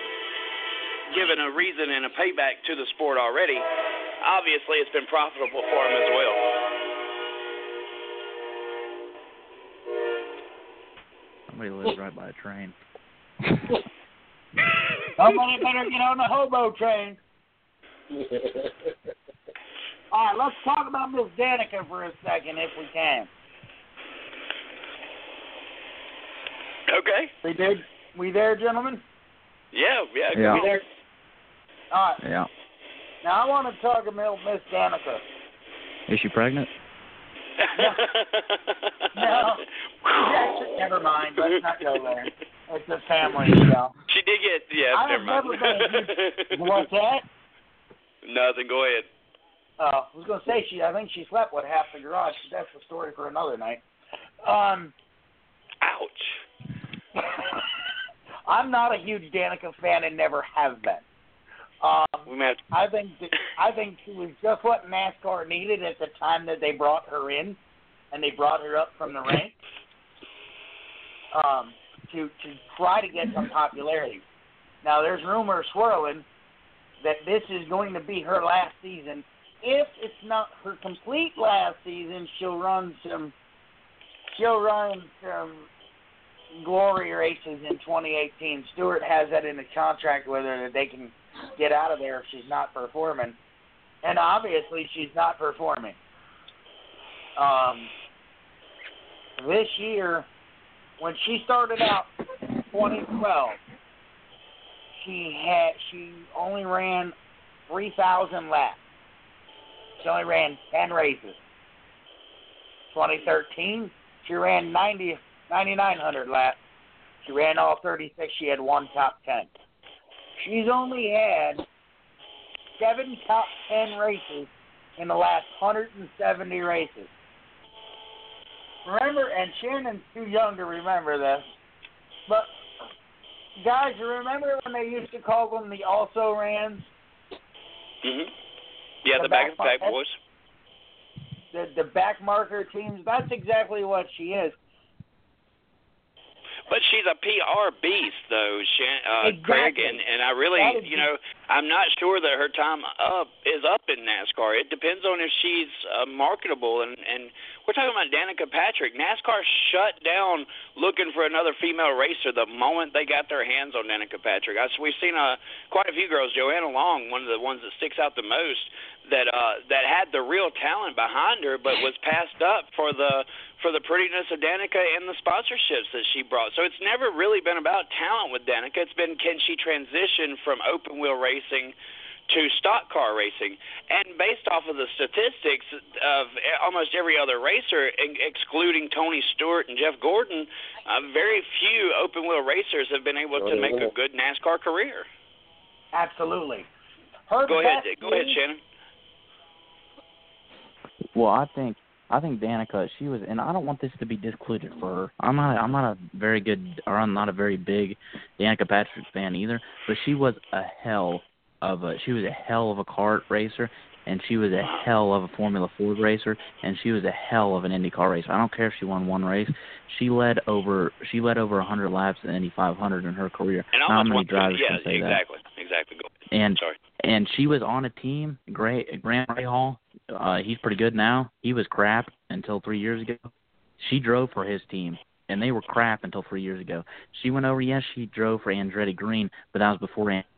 given a reason and a payback to the sport already. Obviously, it's been profitable for them as well. Somebody lives right by a train. Somebody better get on the hobo train. All right, let's talk about Miss Danica for a second, if we can. Okay. We did. We there, gentlemen? Yeah, yeah. Yeah. We there? All right. Yeah. Now, I want to talk about Miss Danica. Is she pregnant? No. No. Actually, never mind. Let's not go there. It's a family show. She did get, yeah, I never mind. Never been, what's that? Nothing, go ahead. Uh, I was going to say, she. I think she slept with half the garage. That's the story for another night. Um, Ouch. I'm not a huge Danica fan and never have been. Um, we met. I think that, I think she was just what NASCAR needed at the time that they brought her in, and they brought her up from the ranks um, to to try to get some popularity. Now, there's rumors swirling that this is going to be her last season. If it's not her complete last season, she'll run some. She'll run some glory races in twenty eighteen. Stewart has that in the contract with her that they can get out of there if she's not performing. And obviously she's not performing. Um, this year, when she started out in twenty twelve, she had she only ran three thousand laps. She only ran ten races. twenty thirteen, she ran ninety, ninety-nine hundred laps. She ran all thirty-six. She had one top ten. She's only had seven top ten races in the last one hundred seventy races. Remember, and Shannon's too young to remember this, but guys, you remember when they used to call them the also-rans? Mm-hmm. Yeah, the, the back, back, back boys. The, the back marker teams, that's exactly what she is. But she's a P R beast, though, Shan, uh, exactly. Craig, and, and I really, you know, I'm not sure that her time up is up in NASCAR. It depends on if she's uh, marketable, and, and we're talking about Danica Patrick. NASCAR shut down looking for another female racer the moment they got their hands on Danica Patrick. I, we've seen uh, quite a few girls, Joanna Long, one of the ones that sticks out the most, that uh, that had the real talent behind her, but was passed up for the for the prettiness of Danica and the sponsorships that she brought. So it's never really been about talent with Danica. It's been, can she transition from open wheel racing to stock car racing. And based off of the statistics of almost every other racer, excluding Tony Stewart and Jeff Gordon, uh, very few open-wheel racers have been able to make a good NASCAR career. Absolutely. Her Go ahead, best go ahead, days- Shannon. Well, I think I think Danica, she was, and I don't want this to be discluded for her. I'm not, I'm not a very good, or I'm not a very big Danica Patrick fan either. But she was a hell of a, she was a hell of a kart racer, and she was a hell of a Formula Ford racer, and she was a hell of an IndyCar racer. I don't care if she won one race. She led over, she led over one hundred laps in the Indy five hundred in her career. And How almost many one, drivers yeah, can say exactly, that? exactly. Go ahead. And Sorry. and she was on a team. Great, Grant Rahal. Uh, he's pretty good now. He was crap until three years ago. She drove for his team, and they were crap until three years ago. She went over. Yes, she drove for Andretti Green, but that was before Andretti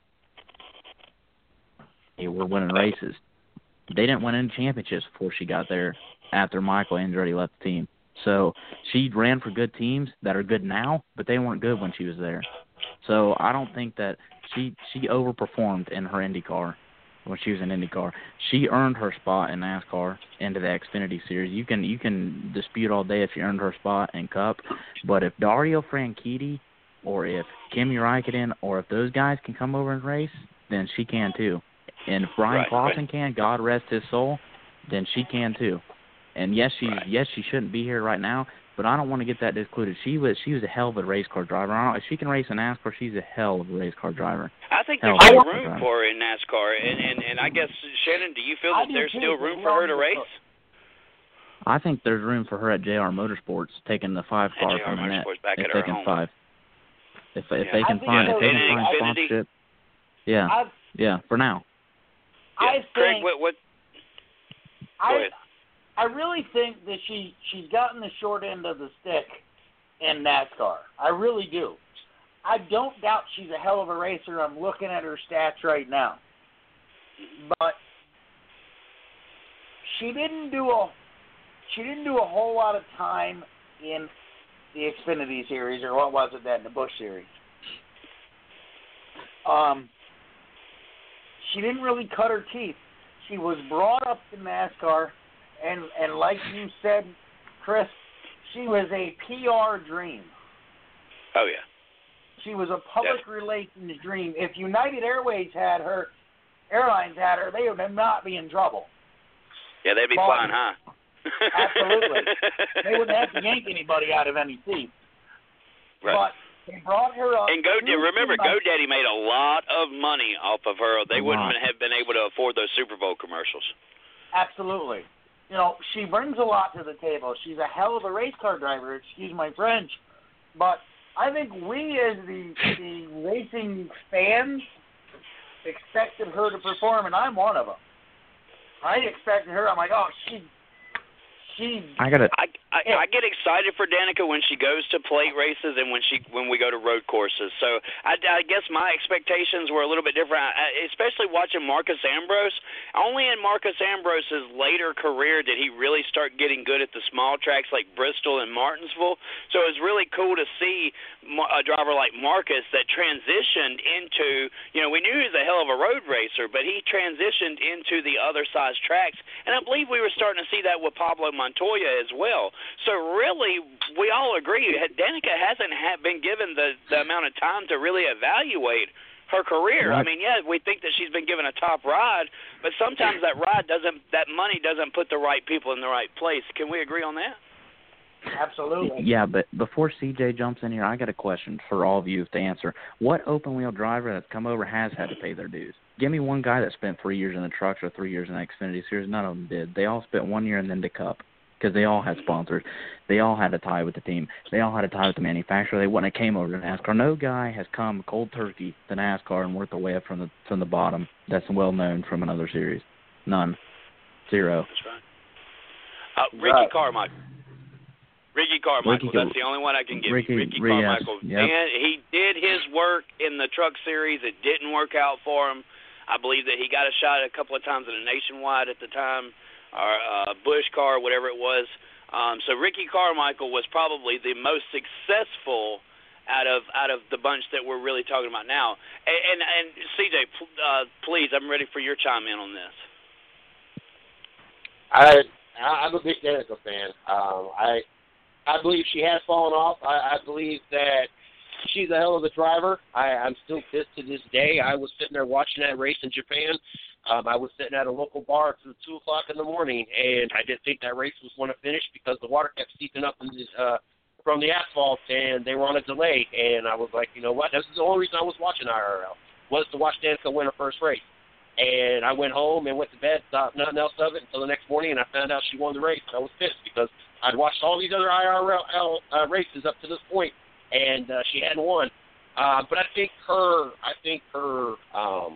they were winning races. They didn't win any championships before she got there. After Michael Andretti left the team, so she ran for good teams that are good now, but they weren't good when she was there. So I don't think that she she overperformed in her IndyCar when she was in IndyCar. She earned her spot in NASCAR into the Xfinity Series. You can you can dispute all day if she earned her spot in Cup, but if Dario Franchitti or if Kimi Räikkönen or if those guys can come over and race, then she can too. And if Brian Right, Clausen right. can, God rest his soul, then she can too. And yes, she Right. yes she shouldn't be here right now, but I don't want to get that discluded. She was she was a hell of a race car driver. I don't, if she can race in NASCAR, she's a hell of a race car driver. I think Hell, there's I still want- room for her in NASCAR, and, and, and I guess, Shannon, do you feel I that do there's too, still but room we for all her to need to race? put- I think there's room for her at J R Motorsports, taking the five At car J R from the net Motorsports back if at they her can home. five. If if Yeah. they I can think find so, if they and can in find Xfinity? sponsorship, yeah, I yeah, for now. Yeah. I Craig, think what, what? Go I ahead. I really think that she she's gotten the short end of the stick in NASCAR. I really do. I don't doubt she's a hell of a racer. I'm looking at her stats right now, but she didn't do a she didn't do a whole lot of time in the Xfinity Series, or what was it then, the Busch Series. Um, she didn't really cut her teeth. She was brought up to NASCAR, and and like you said, Chris, she was a P R dream. Oh, yeah. She was a public relations dream. If United Airways had her, Airlines had her, they would not be in trouble. Yeah, they'd be Well, flying high. Absolutely. They wouldn't have to yank anybody out of any seat. Right. But they brought her up. And Go, to remember, tonight. GoDaddy made a lot of money off of her. They A wouldn't lot. have been able to afford those Super Bowl commercials. Absolutely. You know, she brings a lot to the table. She's a hell of a race car driver, excuse my French. But I think we as the, the racing fans expected her to perform, and I'm one of them. I expected her. I'm like, oh, she, she. I gotta. I, I I get excited for Danica when she goes to plate races and when she when we go to road courses. So I, I guess my expectations were a little bit different, I, especially watching Marcus Ambrose. Only in Marcus Ambrose's later career did he really start getting good at the small tracks like Bristol and Martinsville. So it was really cool to see a driver like Marcus that transitioned into, you know, we knew he was a hell of a road racer, but he transitioned into the other size tracks. And I believe we were starting to see that with Pablo Montoya as well. So really, we all agree that Danica hasn't ha- been given the, the amount of time to really evaluate her career. Right. I mean, yeah, we think that she's been given a top ride, but sometimes that ride doesn't, that money doesn't put the right people in the right place. Can we agree on that? Absolutely. Yeah, but before C J jumps in here, I got a question for all of you to answer. What open-wheel driver that's come over has had to pay their dues? Give me one guy that spent three years in the trucks or three years in the Xfinity Series. None of them did. They all spent one year and then the Cup because they all had sponsors. They all had a tie with the team. They all had a tie with the manufacturer. They wouldn't have came over to NASCAR. No guy has come cold turkey to NASCAR and worked their way up from the from the bottom. That's well known from another series. None. Zero. That's right. Uh, Ricky Right. Carmichael. Ricky Carmichael. Ricky- That's the only one I can give Ricky- you. Ricky Ricky, Carmichael. yes, yep. And he did his work in the truck series. It didn't work out for him. I believe that he got a shot a couple of times in a Nationwide at the time, or a Busch car, whatever it was. Um, so Ricky Carmichael was probably the most successful out of out of the bunch that we're really talking about now. And and, and C J, uh, please, I'm ready for your chime in on this. I I'm a big Danica fan. Um, I I believe she has fallen off. I, I believe that she's a hell of a driver. I, I'm still pissed to this day. I was sitting there watching that race in Japan. Um, I was sitting at a local bar till two o'clock in the morning, and I didn't think that race was going to finish because the water kept seeping up in the, uh, from the asphalt, and they were on a delay. And I was like, you know what? This is the only reason I was watching I R L, was to watch Danica win her first race. And I went home and went to bed, thought nothing else of it until the next morning, and I found out she won the race. I was pissed because I'd watched all these other I R L uh, races up to this point, and uh, she hadn't won. Uh, but I think her, I think her, um,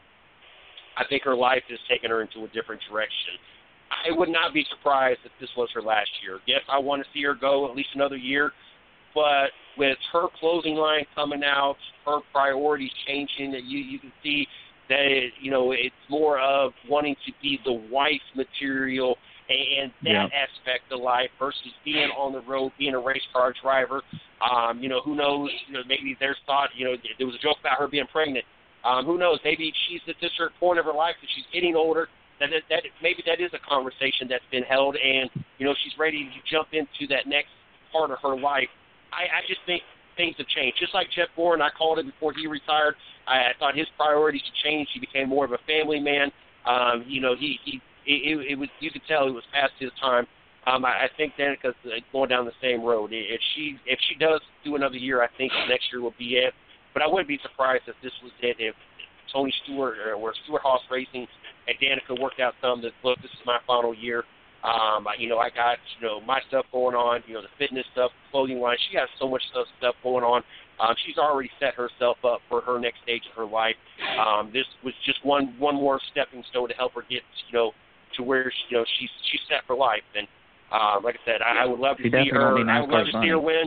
I think her life has taken her into a different direction. I would not be surprised if this was her last year. Yes, I want to see her go at least another year, but with her closing line coming out, her priorities changing, that you you can see that it, you know it's more of wanting to be the wife material and that yeah. aspect of life versus being on the road, being a race car driver. Um, you know, who knows? You know, maybe there's thought. You know, there was a joke about her being pregnant. Um, who knows? Maybe she's at this certain point of her life that she's getting older. That, that that maybe that is a conversation that's been held, and you know she's ready to jump into that next part of her life. I, I just think things have changed. Just like Jeff Gordon, I called it before he retired. I, I thought his priorities had changed. He became more of a family man. Um, you know, he he it, it was you could tell he was past his time. Um, I, I think Danica's going down the same road. If she if she does do another year, I think next year will be it. But I wouldn't be surprised if this was it. If Tony Stewart or, or Stewart Haas Racing and Danica worked out some that, look, this is my final year. Um, you know, I got, you know, my stuff going on, you know, the fitness stuff, clothing line. She has so much stuff, stuff going on. Um, she's already set herself up for her next stage of her life. Um, this was just one one more stepping stone to help her get, you know, to where, she, you know, she's she's set for life. And um, like I said, I, I would love to she see her. I would love to see her win.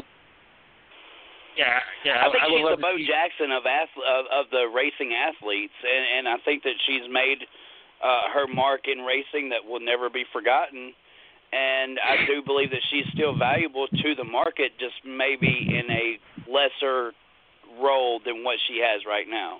Yeah, yeah. I think I, I she's would the Bo see... Jackson of, ath- of of the racing athletes, and, and I think that she's made uh, her mark in racing that will never be forgotten. And I do believe that she's still valuable to the market, just maybe in a lesser role than what she has right now.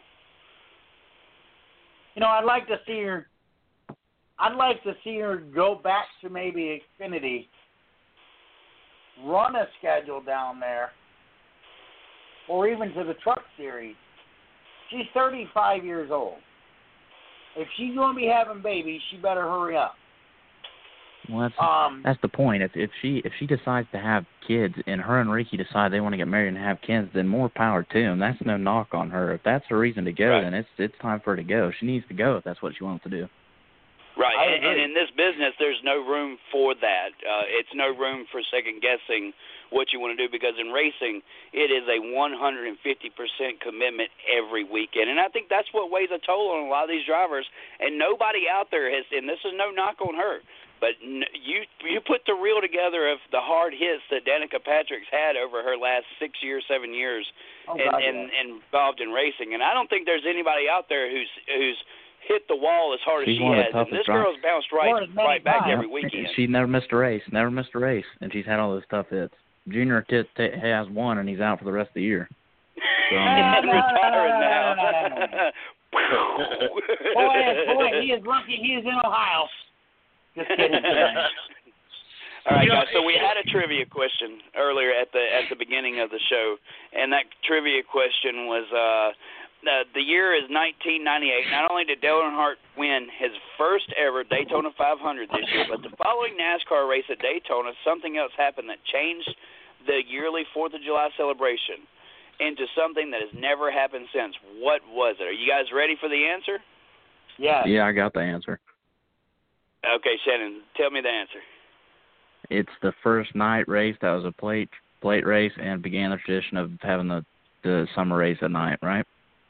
You know, I'd like to see her. I'd like to see her go back to maybe Xfinity, run a schedule down there, or even to the Truck Series. She's thirty-five years old. If she's going to be having babies, she better hurry up. Well, that's Um, that's the point. If if she if she decides to have kids, and her and Ricky decide they want to get married and have kids, then more power to them. That's no knock on her. If that's her reason to go, Right. then it's it's time for her to go. She needs to go if that's what she wants to do. Right, I and, and agree. in this business, there's no room for that. Uh, it's no room for second guessing what you want to do, because in racing, it is a one hundred fifty percent commitment every weekend, and I think that's what weighs a toll on a lot of these drivers. And nobody out there has, and this is no knock on her, but n- you you put the reel together of the hard hits that Danica Patrick's had over her last six years, seven years, oh, and, God, and, yeah. and involved in racing, and I don't think there's anybody out there who's who's hit the wall as hard as She's she one of has. the And toughest this girl's bounced right Or as many right back times. every weekend. She never missed a race, never missed a race, and she's had all those tough hits. Junior t- t- has one, and he's out for the rest of the year. So, I mean, He's no, no, no, retiring no, now. no, no, no, no. boy, boy, he is lucky he is in Ohio. Just kidding. All right, You know, guys. So we had a trivia question earlier at the at the beginning of the show, and that trivia question was: uh, the, the year is nineteen ninety-eight. Not only did Dale Earnhardt win his first ever Daytona five hundred this year, but the following NASCAR race at Daytona, something else happened that changed the yearly Fourth of July celebration into something that has never happened since. What was it? Are you guys ready for the answer? Yeah. yeah, I got the answer. Okay, Shannon, tell me the answer. It's the first night race that was a plate plate race and began the tradition of having the the summer race at night, right?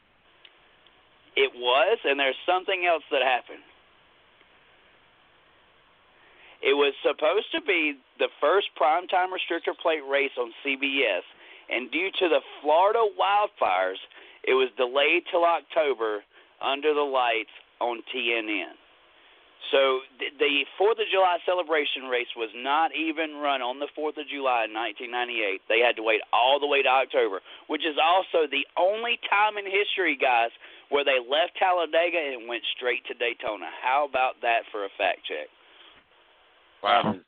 It was, and there's something else that happened. It was supposed to be the first primetime restrictor plate race on C B S, and due to the Florida wildfires, it was delayed till October under the lights on T N N. So the, the Fourth of July celebration race was not even run on the Fourth of July in nineteen ninety-eight. They had to wait all the way to October, which is also the only time in history, guys, where they left Talladega and went straight to Daytona. How about that for a fact check? Wow.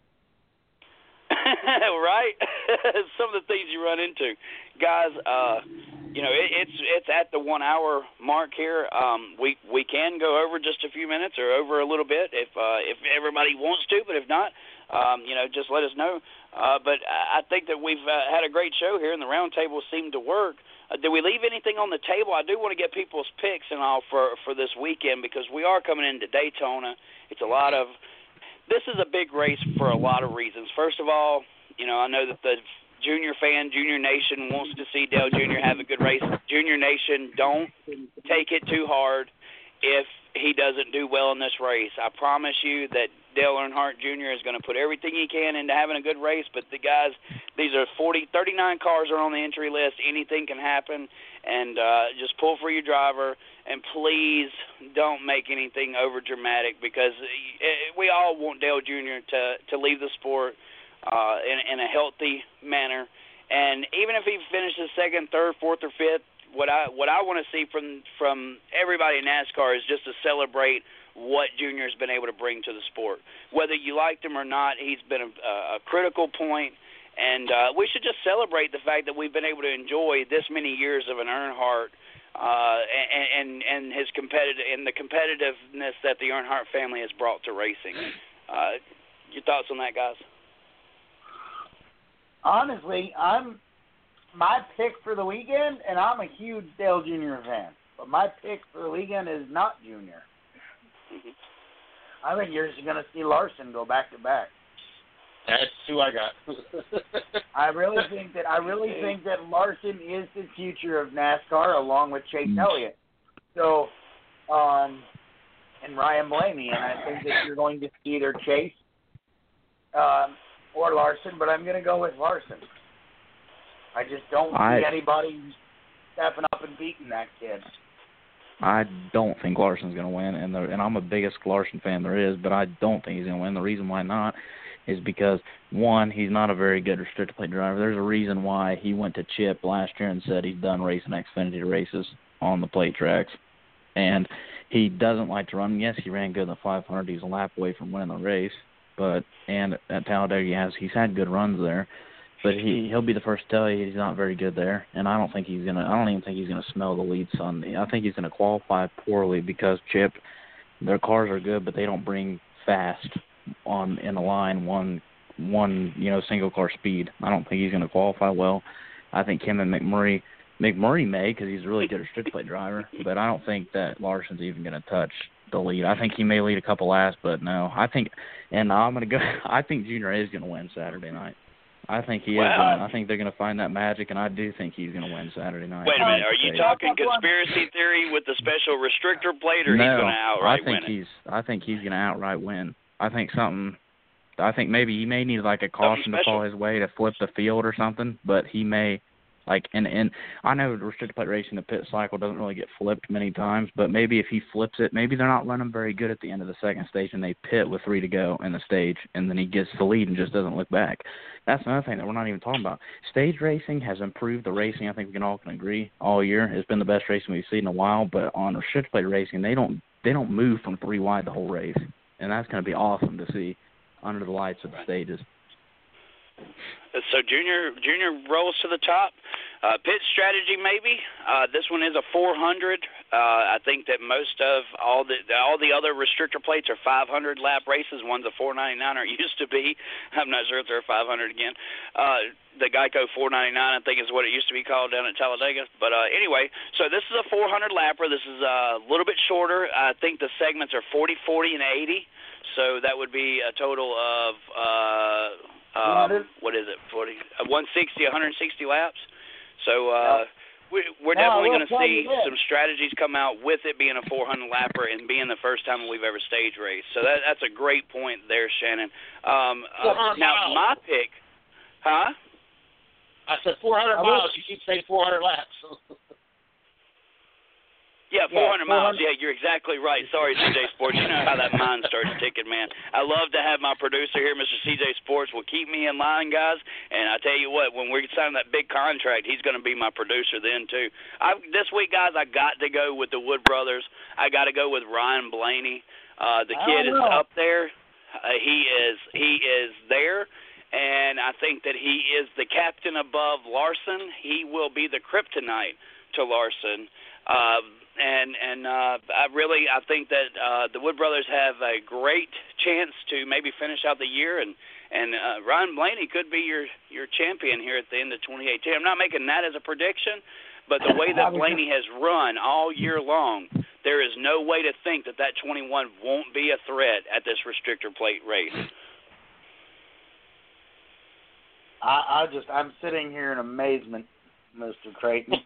Right? Some of the things you run into. Guys, uh, you know, it, it's it's at the one-hour mark here. Um, we we can go over just a few minutes or over a little bit if uh, if everybody wants to, but if not, um, you know, just let us know. Uh, but I think that we've uh, had a great show here, and the roundtable seemed to work. Uh, did we leave anything on the table? I do want to get people's picks and all for, for this weekend because we are coming into Daytona. It's a lot of – this is a big race for a lot of reasons. First of all, you know, I know that the Junior fan, Junior Nation wants to see Dale Junior have a good race. Junior Nation, don't take it too hard if he doesn't do well in this race. I promise you that Dale Earnhardt Junior is going to put everything he can into having a good race, but the guys, these are forty, thirty-nine cars are on the entry list. Anything can happen, and uh, just pull for your driver, and please don't make anything over dramatic because we all want Dale Junior to, to leave the sport uh, in, in a healthy manner. And even if he finishes second, third, fourth, or fifth, what I what I want to see from from everybody in NASCAR is just to celebrate what Junior's been able to bring to the sport. Whether you liked him or not, he's been a, a critical point, and uh, we should just celebrate the fact that we've been able to enjoy this many years of an Earnhardt uh, and, and and his competitive and the competitiveness that the Earnhardt family has brought to racing. Uh, your thoughts on that, guys? Honestly, I'm my pick for the weekend, and I'm a huge Dale Junior fan, but my pick for the weekend is not Junior. I think you're just going to see Larson go back to back. That's who I got. I really think that I really think that Larson is the future of NASCAR, along with Chase Elliott. So, um, and Ryan Blaney, and I think that you're going to see either Chase um, or Larson, but I'm going to go with Larson. I just don't I, see anybody stepping up and beating that kid. I don't think Larson's going to win, and the, and I'm the biggest Larson fan there is, but I don't think he's going to win. The reason why not is because, one, he's not a very good restricted plate driver. There's a reason why he went to Chip last year and said he's done racing Xfinity races on the plate tracks, and he doesn't like to run. Yes, he ran good in the five hundred. He's a lap away from winning the race, but and at Talladega he has he's had good runs there. But he he'll be the first to tell you he's not very good there, and I don't think he's gonna. I don't even think he's gonna smell the lead Sunday. I think he's gonna qualify poorly because Chip, their cars are good, but they don't bring fast on in the line one one you know single car speed. I don't think he's gonna qualify well. I think him and McMurray McMurray may because he's a really good restricted plate driver, but I don't think that Larson's even gonna touch the lead. I think he may lead a couple laps, but no, I think and I'm gonna go. I think Junior is gonna win Saturday night. I think he well, is. Going, I think they're going to find that magic, and I do think he's going to win Saturday night. Wait a minute. Are you talking conspiracy theory with the special restrictor plate, or no, he's going to outright I think win it? he's. I think he's going to outright win. I think something. I think maybe he may need like a caution to fall his way to flip the field or something, but he may. Like and and I know restricted plate racing, the pit cycle doesn't really get flipped many times, but maybe if he flips it, maybe they're not running very good at the end of the second stage and they pit with three to go in the stage, and then he gets the lead and just doesn't look back. That's another thing that we're not even talking about. Stage racing has improved the racing. I think we can all can agree all year. It's been the best racing we've seen in a while, but on restricted plate racing, they don't they don't move from three wide the whole race, and that's going to be awesome to see under the lights of the stages. So Junior Junior rolls to the top. Uh, pit strategy maybe. Uh, this one is a four hundred. Uh, I think that most of all the all the other restrictor plates are five hundred lap races. One's a four ninety-nine, or it used to be. I'm not sure if they're five hundred again. Uh, the Geico four ninety-nine, I think, is what it used to be called down at Talladega. But uh, anyway, so this is a four hundred lapper. This is a little bit shorter. I think the segments are forty, forty, and eighty. So that would be a total of. Uh, Um, what is it? Forty, uh, one sixty, one sixty laps. So uh, yep. we, we're definitely going to see some strategies come out with it being a four hundred lapper and being the first time we've ever stage raced. So that, that's a great point there, Shannon. Um, uh, now miles. my pick, huh? I said four hundred miles. You keep saying four hundred laps. Yeah, four hundred yeah, miles. Yeah, you're exactly right. Sorry, C J Sports. You know how that mind starts ticking, man. I love to have my producer here, Mister C J Sports. Will keep me in line, guys. And I tell you what, when we sign that big contract, he's going to be my producer then too. I, this week, guys, I got to go with the Wood Brothers. I got to go with Ryan Blaney. Uh, the kid is up there. Uh, he is he is there. And I think that he is the captain above Larson. He will be the kryptonite to Larson. Uh, and and uh, I really I think that uh, the Wood Brothers have a great chance to maybe finish out the year. And, and uh, Ryan Blaney could be your, your champion here at the end of twenty eighteen. I'm not making that as a prediction, but the way that Blaney has run all year long, there is no way to think that that twenty-one won't be a threat at this restrictor plate race. I, I just, I'm sitting here in amazement, Mister Creighton.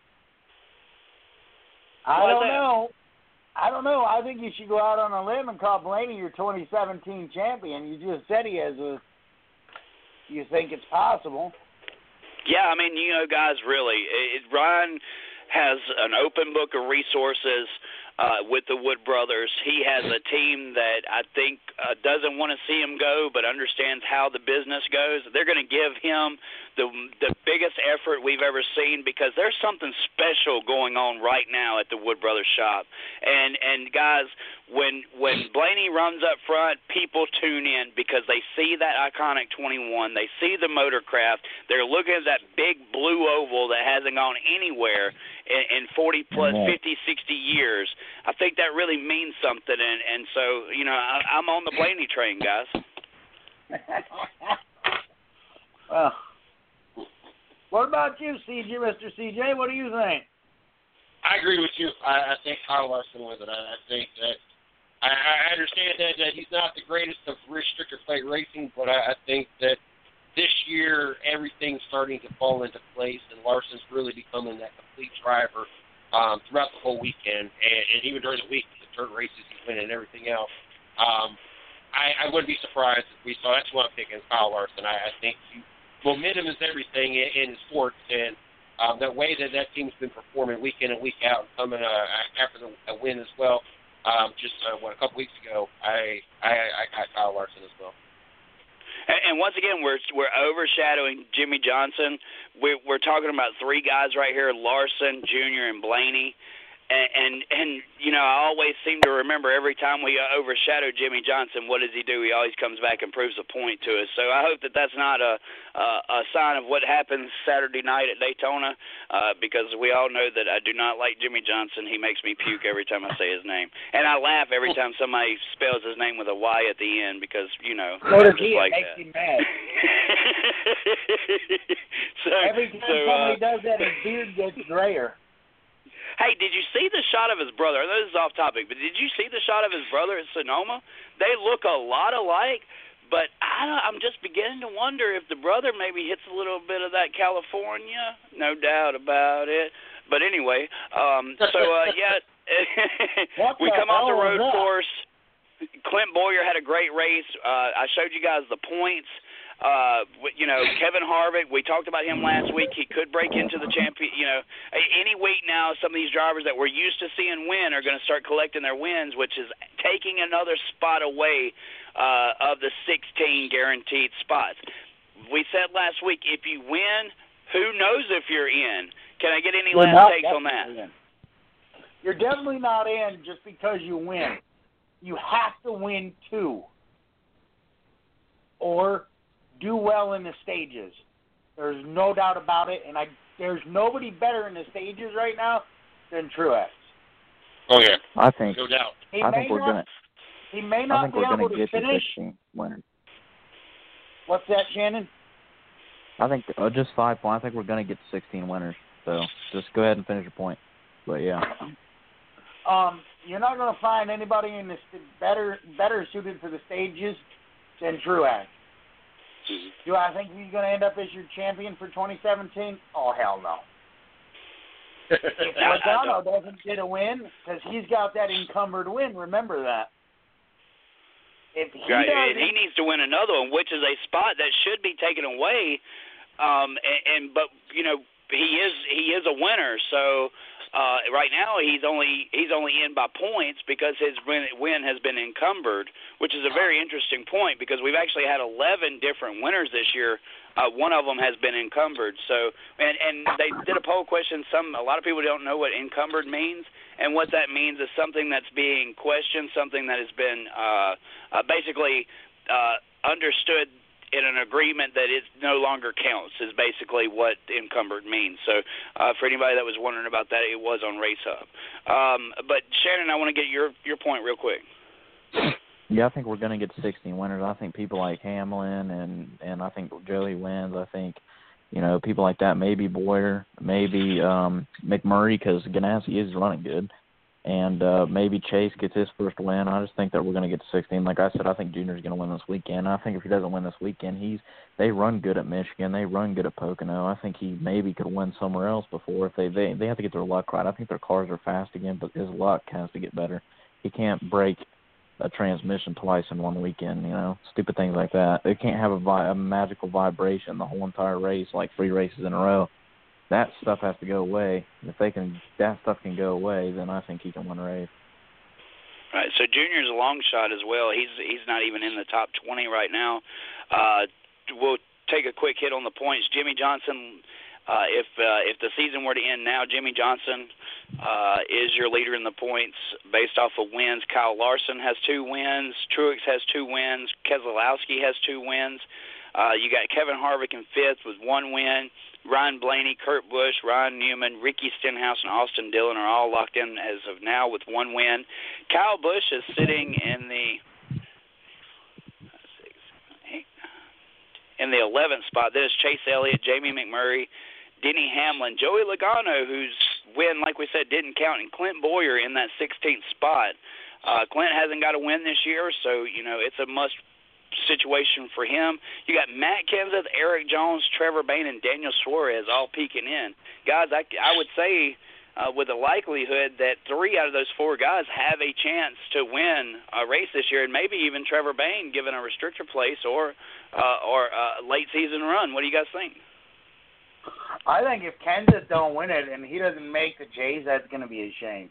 I Why don't that? know. I don't know. I think you should go out on a limb and call Blaney your twenty seventeen champion. You just said he has a. You think it's possible? Yeah, I mean, you know, guys, really, it, Ryan has an open book of resources uh, with the Wood Brothers. He has a team that I think uh, doesn't want to see him go, but understands how the business goes. They're going to give him the the biggest effort we've ever seen, because there's something special going on right now at the Wood Brothers shop. And and guys, when when Blaney runs up front, people tune in because they see that iconic twenty-one. They see the Motorcraft. They're looking at that big blue oval that hasn't gone anywhere in, in forty plus, fifty, sixty years. I think that really means something. And, and so, you know, I, I'm on the Blaney train, guys. Well, what about you, C J, Mister C J? What do you think? I agree with you. I, I think Kyle Larson with it. I, I think that I, I understand that, that he's not the greatest of restrictor plate racing, but I, I think that this year everything's starting to fall into place, and Larson's really becoming that complete driver um, throughout the whole weekend, and, and even during the week, the dirt races he's winning and everything else. Um, I, I wouldn't be surprised if we saw. That's why I'm picking Kyle Larson. I, I think he, momentum is everything in, in sports, and um, the way that that team's been performing week in and week out, and coming uh, after the, a win as well. Um, just uh, what a couple weeks ago, I I, I got Kyle Larson as well. And, and once again, we're we're overshadowing Jimmy Johnson. We're, we're talking about three guys right here: Larson, Junior, and Blaney. And, and and you know, I always seem to remember every time we overshadow Jimmy Johnson, what does he do? He always comes back and proves a point to us. So I hope that that's not a a, a sign of what happens Saturday night at Daytona, uh, because we all know that I do not like Jimmy Johnson. He makes me puke every time I say his name, and I laugh every time somebody spells his name with a Y at the end, because you know, What I'm if just he like makes that. him mad? so, Every time so, somebody uh, does that, his beard gets grayer. Hey, did you see the shot of his brother? I know this is off topic, but did you see the shot of his brother at Sonoma? They look a lot alike, but I don't, I'm just beginning to wonder if the brother maybe hits a little bit of that California. No doubt about it. But anyway, um, so, uh, yeah, we come off the road course. Clint Boyer had a great race. Uh, I showed you guys the points. Uh, you know, Kevin Harvick, we talked about him last week. He could break into the champion. You know, any week now, some of these drivers that we're used to seeing win are going to start collecting their wins, which is taking another spot away uh, of the sixteen guaranteed spots. We said last week, if you win, who knows if you're in? Can I get any You're last not takes on that? in. You're definitely not in just because you win. You have to win two, or do well in the stages. There's no doubt about it, and I there's nobody better in the stages right now than Truex. Oh yeah, I think no doubt. He I may think we're not, gonna He may I not think be we're able gonna to get to finish. sixteen winners. What's that, Shannon? I think uh, just five points. I think we're gonna get to sixteen winners. So just go ahead and finish your point. But yeah, Um, you're not going to find anybody in the st- better better suited for the stages than Truex. Mm-hmm. Do I think he's going to end up as your champion for twenty seventeen? Oh, hell no. If Logano doesn't get a win, because he's got that encumbered win, remember that. If he Right, and doesn't, he needs to win another one, which is a spot that should be taken away. Um, and, and but you know he is he is a winner, so uh, right now he's only he's only in by points because his win, win has been encumbered, which is a very interesting point because we've actually had eleven different winners this year. Uh, one of them has been encumbered. So, and and they did a poll question. Some a lot of people don't know what encumbered means, and what that means is something that's being questioned, something that has been uh, uh, basically uh, understood in an agreement that it no longer counts is basically what encumbered means. So uh, for anybody that was wondering about that, it was on Race Hub. Um, but Shannon, I want to get your your point real quick. Yeah, I think we're going to get sixteen winners. I think people like Hamlin and, and I think Joey wins. I think, you know, people like that, maybe Boyer, maybe um, McMurray because Ganassi is running good, and uh, maybe Chase gets his first win. I just think that we're going to get to sixteen. Like I said, I think Junior's going to win this weekend. I think if he doesn't win this weekend, he's they run good at Michigan. They run good at Pocono. I think he maybe could win somewhere else before if they, they, they have to get their luck right. I think their cars are fast again, but his luck has to get better. He can't break a transmission twice in one weekend, you know, stupid things like that. They can't have a, vi- a magical vibration the whole entire race, like three races in a row. That stuff has to go away. If they can, that stuff can go away, then I think he can win a race. Right. So Junior's a long shot as well. He's he's not even in the top twenty right now. Uh, we'll take a quick hit on the points. Jimmy Johnson. Uh, if uh, if the season were to end now, Jimmy Johnson uh, is your leader in the points based off of wins. Kyle Larson has two wins. Truex has two wins. Keselowski has two wins. Uh, you got Kevin Harvick in fifth with one win. Ryan Blaney, Kurt Busch, Ryan Newman, Ricky Stenhouse, and Austin Dillon are all locked in as of now with one win. Kyle Busch is sitting in the in the eleventh spot. Then it's Chase Elliott, Jamie McMurray, Denny Hamlin, Joey Logano, whose win, like we said, didn't count, and Clint Boyer in that sixteenth spot. Uh, Clint hasn't got a win this year, so, you know, it's a must situation for him. You got Matt Kenseth, Eric Jones, Trevor Bayne, and Daniel Suarez all peeking in. Guys, I, I would say uh, with the likelihood that three out of those four guys have a chance to win a race this year, and maybe even Trevor Bayne given a restrictor place or uh, or a late season run. What do you guys think? I think if Kenseth don't win it and he doesn't make the Jays, that's going to be a shame.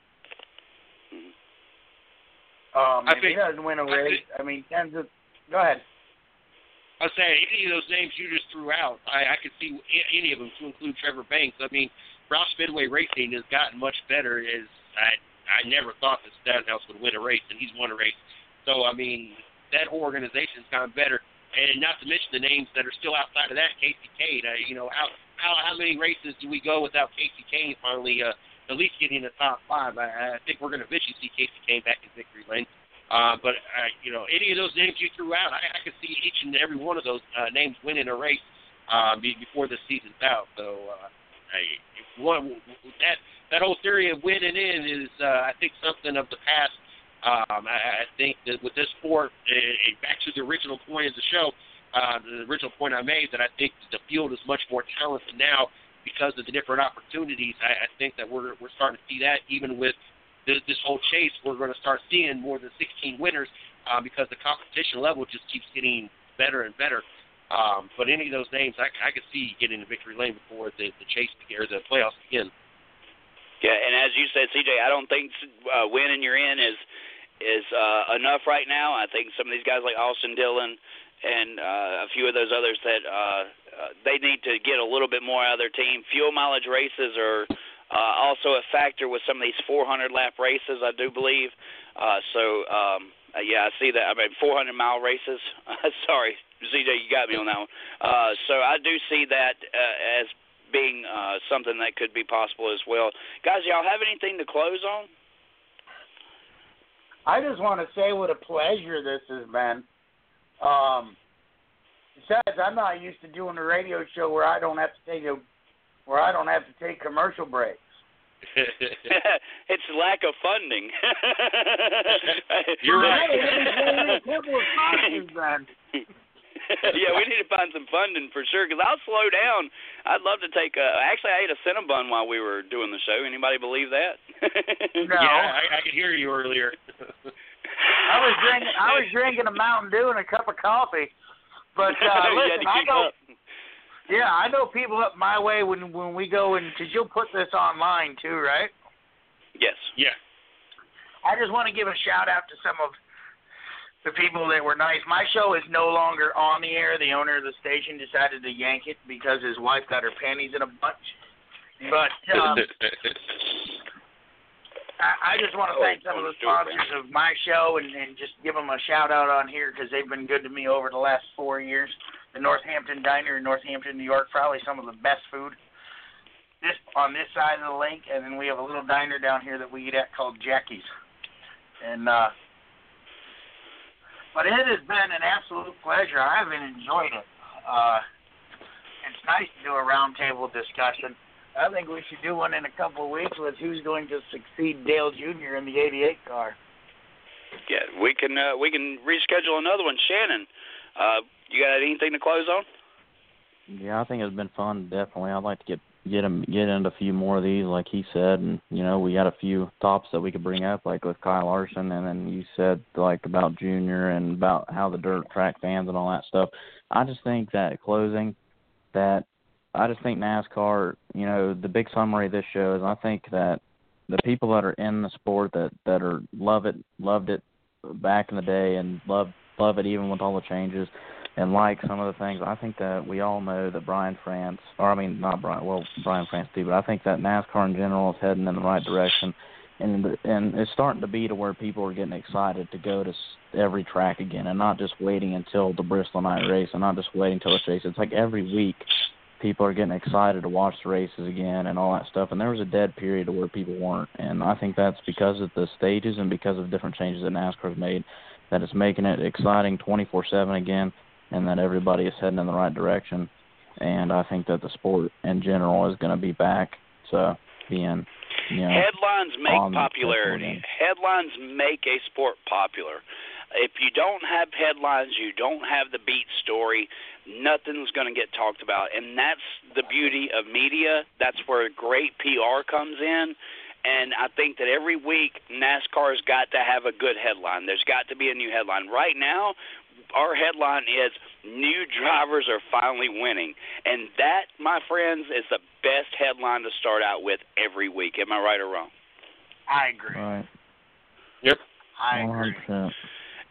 Um, I if think, he doesn't win a race, I, think, I mean, Kenseth, go ahead. I was saying, any of those names you just threw out, I, I could see any of them to include Trevor Banks. I mean, Roush Speedway Racing has gotten much better. As I, I never thought that Stenhouse would win a race, and he's won a race. So, I mean, that whole organization's gotten better. And not to mention the names that are still outside of that, Casey Kane. Uh, you know, how, how how many races do we go without Casey Kane finally uh, at least getting in the top five? I, I think we're going to eventually see Casey Kane back in victory lane. Uh, but, uh, you know, any of those names you threw out, I, I could see each and every one of those uh, names winning a race uh, before the season's out. So uh, I, one, that that whole theory of winning in is, uh, I think, something of the past. Um, I, I think that with this sport, uh, back to the original point of the show, uh, the original point I made, that I think the field is much more talented now because of the different opportunities. I, I think that we're we're starting to see that even with this, this whole chase. We're going to start seeing more than sixteen winners uh, because the competition level just keeps getting better and better. Um, but any of those names, I, I could see getting the victory lane before the, the chase or the playoffs begin. Yeah, and as you said, C J, I don't think uh, winning you're in is is uh, enough right now. I think some of these guys like Austin Dillon and uh, a few of those others that uh, uh, they need to get a little bit more out of their team. Fuel mileage races are uh, also a factor with some of these four hundred lap races, I do believe. Uh, so, um, uh, yeah, I see that. I mean, four hundred mile races. Sorry, C J, you got me on that one. Uh, so I do see that uh, as being uh, something that could be possible as well. Guys, y'all have anything to close on? I just want to say what a pleasure this has been. Um, besides, I'm not used to doing a radio show where I don't have to take a where I don't have to take commercial breaks. It's lack of funding. You're right. Yeah, we need to find some funding for sure. Because I'll slow down. I'd love to take. A, actually, I ate a Cinnabon while we were doing the show. Anybody believe that? No. Yeah, I, I could hear you earlier. I was drinking. I was drinking a Mountain Dew and a cup of coffee. But uh, listen, I go. Yeah, I know people up my way when when we go in, because you'll put this online too, right? Yes. Yeah. I just want to give a shout out to some of the people that were nice. My show is no longer on the air. The owner of the station decided to yank it because his wife got her panties in a bunch. But um, I, I just want to thank some of the sponsors of my show and, and just give them a shout out on here because they've been good to me over the last four years. The Northampton Diner in Northampton, New York, probably some of the best food this on this side of the lake, and then we have a little diner down here that we eat at called Jackie's. And uh, but it has been an absolute pleasure. I've been enjoying it. Uh, it's nice to do a roundtable discussion. I think we should do one in a couple of weeks with who's going to succeed Dale Junior in the eighty-eight car. Yeah, we can uh, we can reschedule another one. Shannon, uh, you got anything to close on? Yeah, I think it's been fun. Definitely, I'd like to get get him get into a few more of these, like he said, and you know, we got a few topics that we could bring up, like with Kyle Larson, and then you said like about Junior and about how the dirt track fans and all that stuff. I just think that closing, that I just think NASCAR, you know, the big summary of this show is I think that the people that are in the sport that that are love it, loved it back in the day, and love love it even with all the changes. And like some of the things, I think that we all know that Brian France, or I mean not Brian, well Brian France too, but I think that NASCAR in general is heading in the right direction, and and it's starting to be to where people are getting excited to go to every track again, and not just waiting until the Bristol night race, and not just waiting until the race. It's like every week people are getting excited to watch the races again and all that stuff. And there was a dead period where people weren't, and I think that's because of the stages and because of different changes that NASCAR's made, that it's making it exciting twenty-four seven again, and that everybody is heading in the right direction. And I think that the sport in general is going to be back to being, you know, headlines make popularity. Headlines make a sport popular. If you don't have headlines, you don't have the beat story, nothing's going to get talked about. And that's the beauty of media. That's where great P R comes in. And I think that every week NASCAR's got to have a good headline. There's got to be a new headline. Right now, our headline is new drivers are finally winning. And that, my friends, is the best headline to start out with every week. Am I right or wrong? I agree. Right. Yep. I agree. one hundred percent.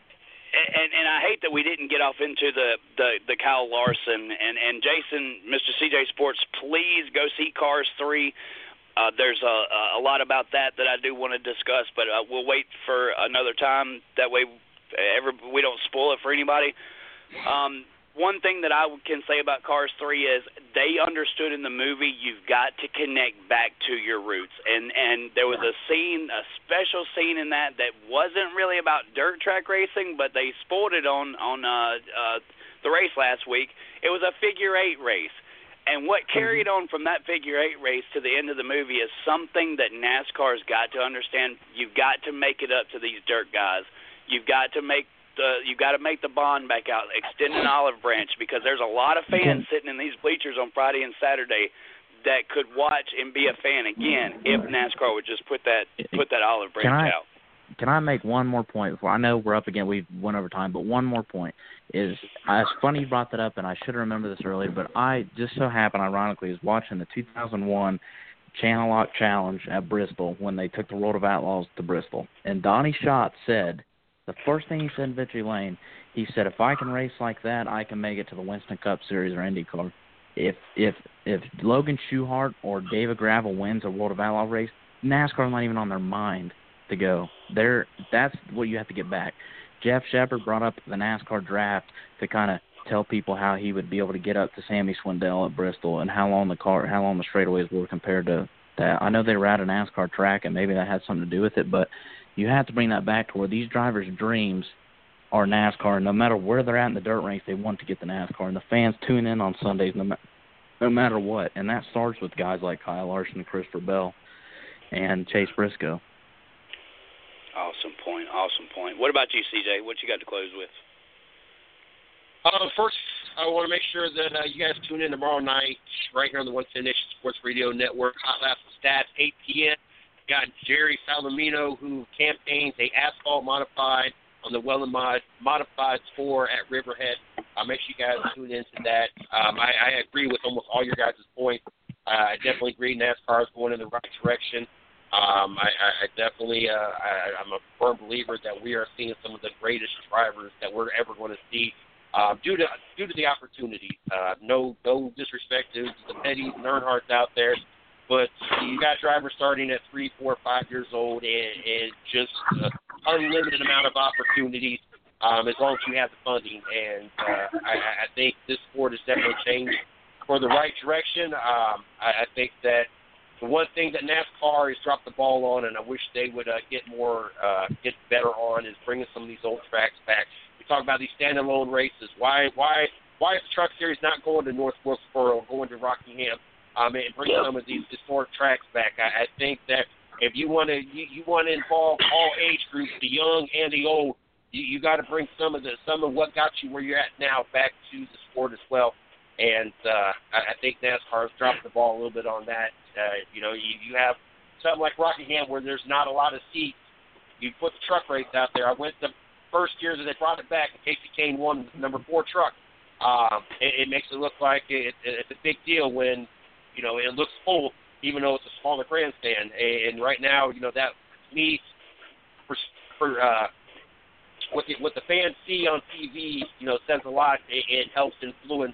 And, and I hate that we didn't get off into the, the, the Kyle Larson. And, and Jason, Mister C J Sports, please go see Cars three. Uh, there's a, a lot about that that I do want to discuss, but uh, we'll wait for another time. That way every, we don't spoil it for anybody. Um, one thing that I can say about Cars three is they understood in the movie you've got to connect back to your roots. And, and there was a scene, a special scene in that that wasn't really about dirt track racing, but they spoiled it on, on uh, uh, the race last week. It was a figure eight race. And what carried on from that figure eight race to the end of the movie is something that NASCAR's got to understand. You've got to make it up to these dirt guys. You've got to make the you've got to make the bond back out, extend an olive branch, because there's a lot of fans sitting in these bleachers on Friday and Saturday that could watch and be a fan again if NASCAR would just put that put that olive branch can I, out. Can I make one more point before? I know we're up again. We went over time, but one more point is, uh, it's funny you brought that up, and I should have remembered this earlier, but I just so happened, ironically, was watching the two thousand one Channel Lock Challenge at Bristol when they took the World of Outlaws to Bristol. And Donnie Schatz said, the first thing he said in Victory Lane, he said, if I can race like that, I can make it to the Winston Cup Series or IndyCar. If if if Logan Schuchart or David Gravel wins a World of Outlaw race, NASCAR's not even on their mind to go. They're, that's what you have to get back. Jeff Shepard brought up the NASCAR draft to kind of tell people how he would be able to get up to Sammy Swindell at Bristol and how long the car, how long the straightaways were compared to that. I know they were at a NASCAR track and maybe that had something to do with it, but you have to bring that back to where these drivers' dreams are NASCAR. No matter where they're at in the dirt ranks, they want to get the NASCAR, and the fans tune in on Sundays no, ma- no matter what. And that starts with guys like Kyle Larson and Christopher Bell and Chase Briscoe. Awesome point. Awesome point. What about you, C J? What you got to close with? Uh, first, I want to make sure that uh, you guys tune in tomorrow night right here on the One Ten Nation Sports Radio Network. Hot Laps and Stats, eight p.m. Got Jerry Salomino, who campaigns a asphalt modified on the Well and Mod Modified Tour at Riverhead. Uh, make sure you guys tune into that. Um, I, I agree with almost all your guys' points. Uh, I definitely agree NASCAR is going in the right direction. Um, I, I, I definitely, uh, I, I'm a firm believer that we are seeing some of the greatest drivers that we're ever going to see uh, due to due to the opportunity. Uh, no, no disrespect to the Pettys and Earnhardts out there, but you got drivers starting at three, four, five years old, and, and just uh, unlimited amount of opportunities um, as long as you have the funding. And uh, I, I think this sport has definitely changed for the right direction. Um, I, I think that the one thing that NASCAR has dropped the ball on, and I wish they would uh, get more, uh, get better on, is bringing some of these old tracks back. We talk about these standalone races. Why, why, why is the Truck Series not going to North Wilkesboro or going to Rockingham um, and bring some of these historic tracks back? I, I think that if you want to, you, you want to involve all age groups, the young and the old, you, you got to bring some of the, some of what got you where you're at now back to the sport as well. And uh, I, I think NASCAR has dropped the ball a little bit on that. Uh, you know, you, you have something like Rockingham where there's not a lot of seats. You put the truck race out there. I went the first year that they brought it back, and Casey Kane won the number four truck. Um, it, it makes it look like it, it, it's a big deal when, you know, it looks full, even though it's a smaller grandstand. And, and right now, you know, that me for, for uh, what the, what the fans see on T V, you know, says a lot. It, it helps influence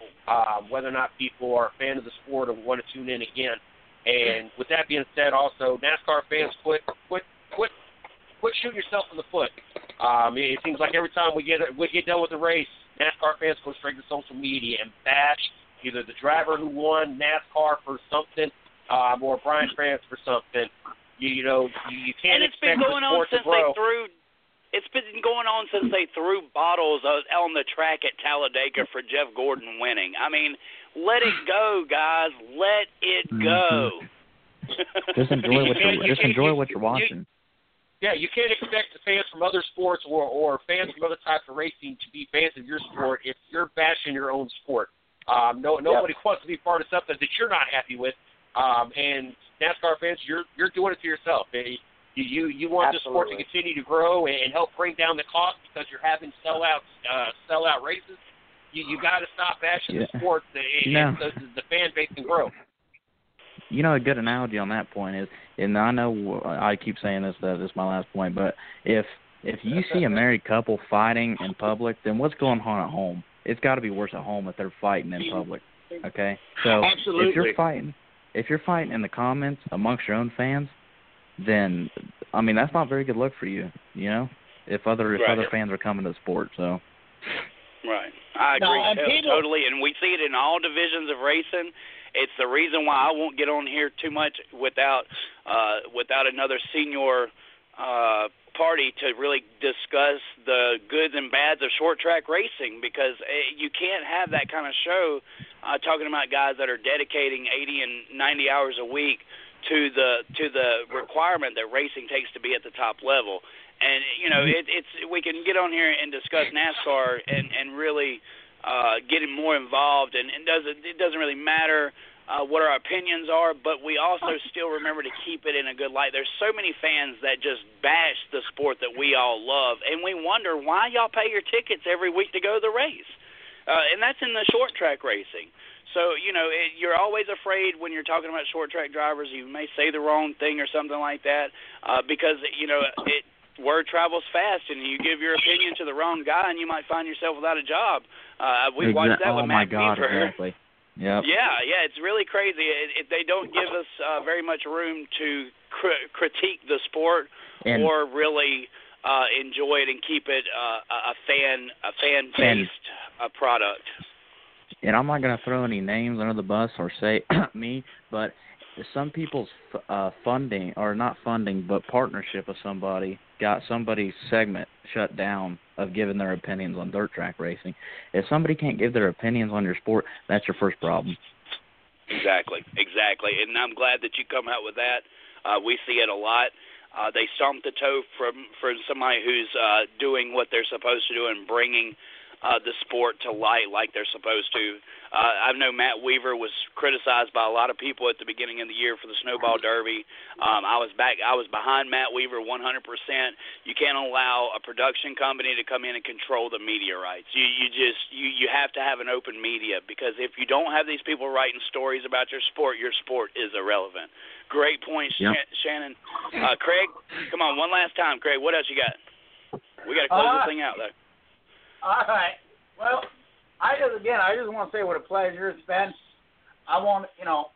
Um, whether or not people are a fan of the sport or want to tune in again. And with that being said, also, NASCAR fans, quit quit, quit, quit shooting yourself in the foot. Um, it seems like every time we get we get done with the race, NASCAR fans go straight to social media and bash either the driver who won NASCAR for something um, or Brian France for something. You, you know, you, you can't and it's expect been going the on sport since to grow. they threw. It's been going on since they threw bottles on the track at Talladega for Jeff Gordon winning. I mean, let it go, guys. Let it go. Mm-hmm. Just enjoy what you're, you just enjoy what you're watching. You, yeah, you can't expect the fans from other sports or, or fans from other types of racing to be fans of your sport if you're bashing your own sport. Um, no, nobody yep. wants to be part of something that you're not happy with. Um, and NASCAR fans, you're you're doing it to yourself. They, You you, you want Absolutely. the sport to continue to grow and help bring down the cost because you're having sellout uh, sellout races. You you got to stop bashing yeah. the sport and, yeah. so the fan base can grow. You know, a good analogy on that point is, and I know I keep saying this, that this is my last point, but if if you see a married couple fighting in public, then what's going on at home? It's got to be worse at home if they're fighting in public. Okay, so Absolutely. if you're fighting, if you're fighting in the comments amongst your own fans, then I mean that's not a very good look for you, you know. If other if right. other fans are coming to the sport, so. Right, I agree no, and to- people, totally, and we see it in all divisions of racing. It's the reason why I won't get on here too much without uh, without another senior uh, party to really discuss the goods and bads of short track racing, because uh, you can't have that kind of show uh, talking about guys that are dedicating eighty and ninety hours a week to the to the requirement that racing takes to be at the top level. And you know, it, it's we can get on here and discuss NASCAR and and really uh, get more involved, and it doesn't it doesn't really matter uh, what our opinions are, but we also still remember to keep it in a good light. There's so many fans that just bash the sport that we all love, and we wonder why y'all pay your tickets every week to go to the race, uh, and that's in the short track racing. So, you know, it, you're always afraid when you're talking about short track drivers, you may say the wrong thing or something like that, uh, because, you know, it, word travels fast, and you give your opinion to the wrong guy, and you might find yourself without a job. Uh, we've Exa- watched that oh with my Matt God, Beaver. exactly. Yep. Yeah, yeah, it's really crazy. It, it, they don't give us uh, very much room to cr- critique the sport And- or really uh, enjoy it and keep it uh, a fan a fan based uh, product. And I'm not going to throw any names under the bus or say me, but some people's uh, funding, or not funding, but partnership with somebody, got somebody's segment shut down of giving their opinions on dirt track racing. If somebody can't give their opinions on your sport, that's your first problem. Exactly, exactly. And I'm glad that you come out with that. Uh, we see it a lot. Uh, they stomp the toe from, from somebody who's uh, doing what they're supposed to do and bringing uh, the sport to light like they're supposed to. Uh, I know Matt Weaver was criticized by a lot of people at the beginning of the year for the Snowball Derby. Um, I was back. I was behind Matt Weaver one hundred percent. You can't allow a production company to come in and control the media rights. You you just you you have to have an open media, because if you don't have these people writing stories about your sport, your sport is irrelevant. Great point, Yep. Sh- Shannon. Uh, Craig, come on, one last time, Craig. What else you got? We got to close Uh, this thing out, though. All right. Well, I just again, I just want to say what a pleasure it's been. I want, you know,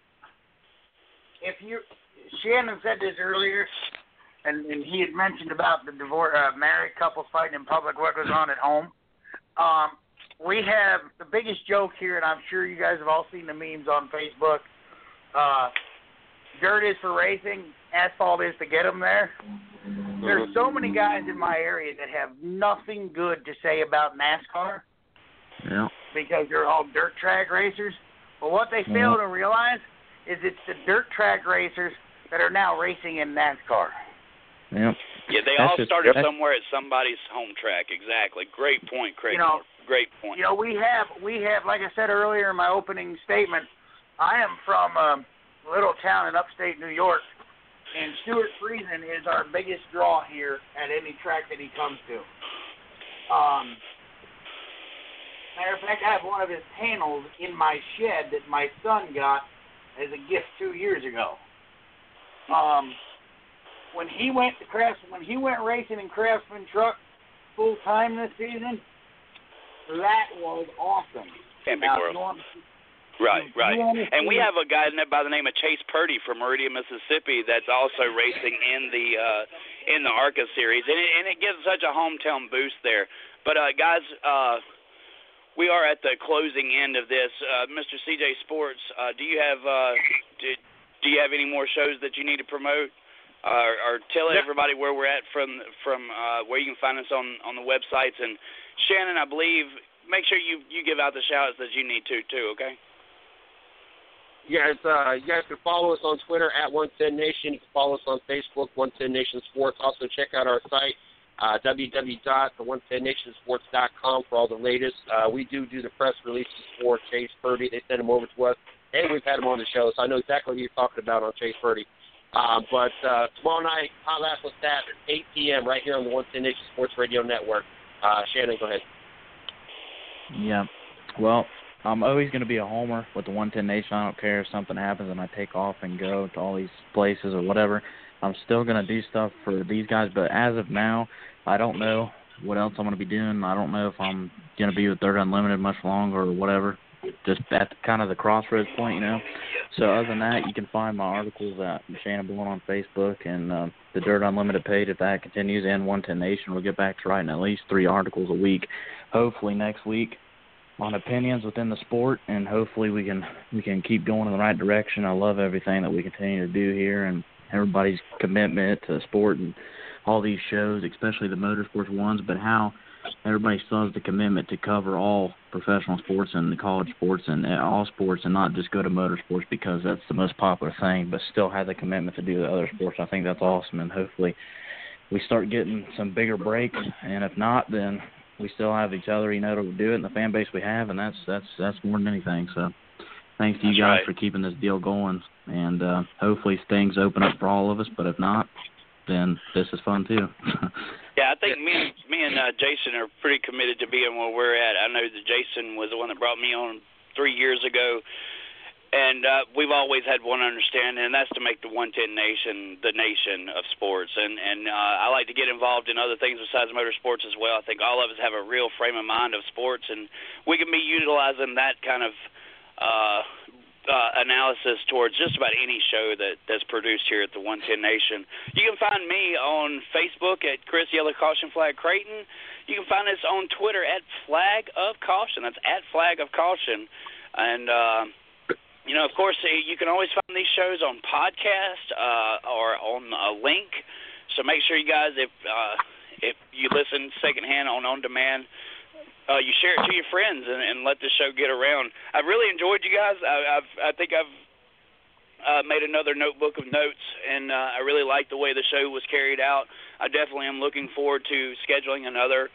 if you, Shannon said this earlier, and, and he had mentioned about the divorce, uh, married couples fighting in public, what goes on at home. Um, we have the biggest joke here, and I'm sure you guys have all seen the memes on Facebook. Uh, dirt is for racing, asphalt is to get them there. There's so many guys in my area that have nothing good to say about NASCAR. Yeah. Because they're all dirt track racers. But what they fail to realize is it's the dirt track racers that are now racing in NASCAR. Yeah. Yeah, they That's all just- started that's- somewhere at somebody's home track. Exactly. Great point, Craig. You know- Great point. You know, we have, we have, like I said earlier in my opening statement, I am from a little town in upstate New York, and Stuart Friesen is our biggest draw here at any track that he comes to. Um, matter of fact, I have one of his panels in my shed that my son got as a gift two years ago. Um, when he went to Crafts, when he went racing in Craftsman truck full time this season, that was awesome. Can't be Now, world. if you want- Right, you right. want to And we see- have a guy by the name of Chase Purdy from Meridian, Mississippi, that's also racing in the uh, in the ARCA series, and it, and it gives such a hometown boost there. But uh, guys, uh, we are at the closing end of this. Uh, Mister C J Sports, uh, do you have uh, do, do you have any more shows that you need to promote, uh, or tell everybody where we're at from from uh, where you can find us on, on the websites? And Shannon, I believe, make sure you, you give out the shout outs that you need to too. Okay. You guys, uh, you guys can follow us on Twitter at one ten nation. You can follow us on Facebook, one ten nation sports. Also, check out our site, uh, w w w dot the one ten nation sports dot com for all the latest. Uh, we do do the press releases for Chase Purdy. They send them over to us, and we've had him on the show, so I know exactly what you're talking about on Chase Purdy. Uh, but uh, tomorrow night, Hot Laps with Stat at eight p.m. right here on the one ten nation Sports Radio Network. Uh, Shannon, go ahead. Yeah. Well, I'm always going to be a homer with the one ten Nation. I don't care if something happens and I take off and go to all these places or whatever. I'm still going to do stuff for these guys, but as of now, I don't know what else I'm going to be doing. I don't know if I'm going to be with Dirt Unlimited much longer or whatever. Just at kind of the crossroads point, you know. So other than that, you can find my articles at Shannon Bourne on Facebook and uh, the Dirt Unlimited page if that continues, and one ten Nation. We'll get back to writing at least three articles a week, hopefully next week, on opinions within the sport, and hopefully we can we can keep going in the right direction. I love everything that we continue to do here and everybody's commitment to the sport and all these shows, especially the motorsports ones, but how everybody still has the commitment to cover all professional sports and the college sports and all sports and not just go to motorsports because that's the most popular thing, but still have the commitment to do the other sports. I think that's awesome, and hopefully we start getting some bigger breaks, and if not, then we still have each other, you know, to do it, and the fan base we have, and that's that's that's more than anything. So thanks to you That's guys right. for keeping this deal going, and uh, hopefully things open up for all of us, but if not, then this is fun too. Yeah, I think me and me and uh, Jason are pretty committed to being where we're at. I know that Jason was the one that brought me on three years ago, and uh, we've always had one understanding, and that's to make the one ten Nation the nation of sports. And and uh, I like to get involved in other things besides motorsports as well. I think all of us have a real frame of mind of sports, and we can be utilizing that kind of uh, uh, analysis towards just about any show that, that's produced here at the one ten Nation. You can find me on Facebook at Chris Yellow Caution Flag Creighton. You can find us on Twitter at Flag of Caution. That's at Flag of Caution. And, uh, you know, of course, you can always find these shows on podcast uh, or on a link. So make sure you guys, if uh, if you listen secondhand on on demand, uh, you share it to your friends and, and let this show get around. I've really enjoyed you guys. I, I've I think I've uh, made another notebook of notes, and uh, I really like the way the show was carried out. I definitely am looking forward to scheduling another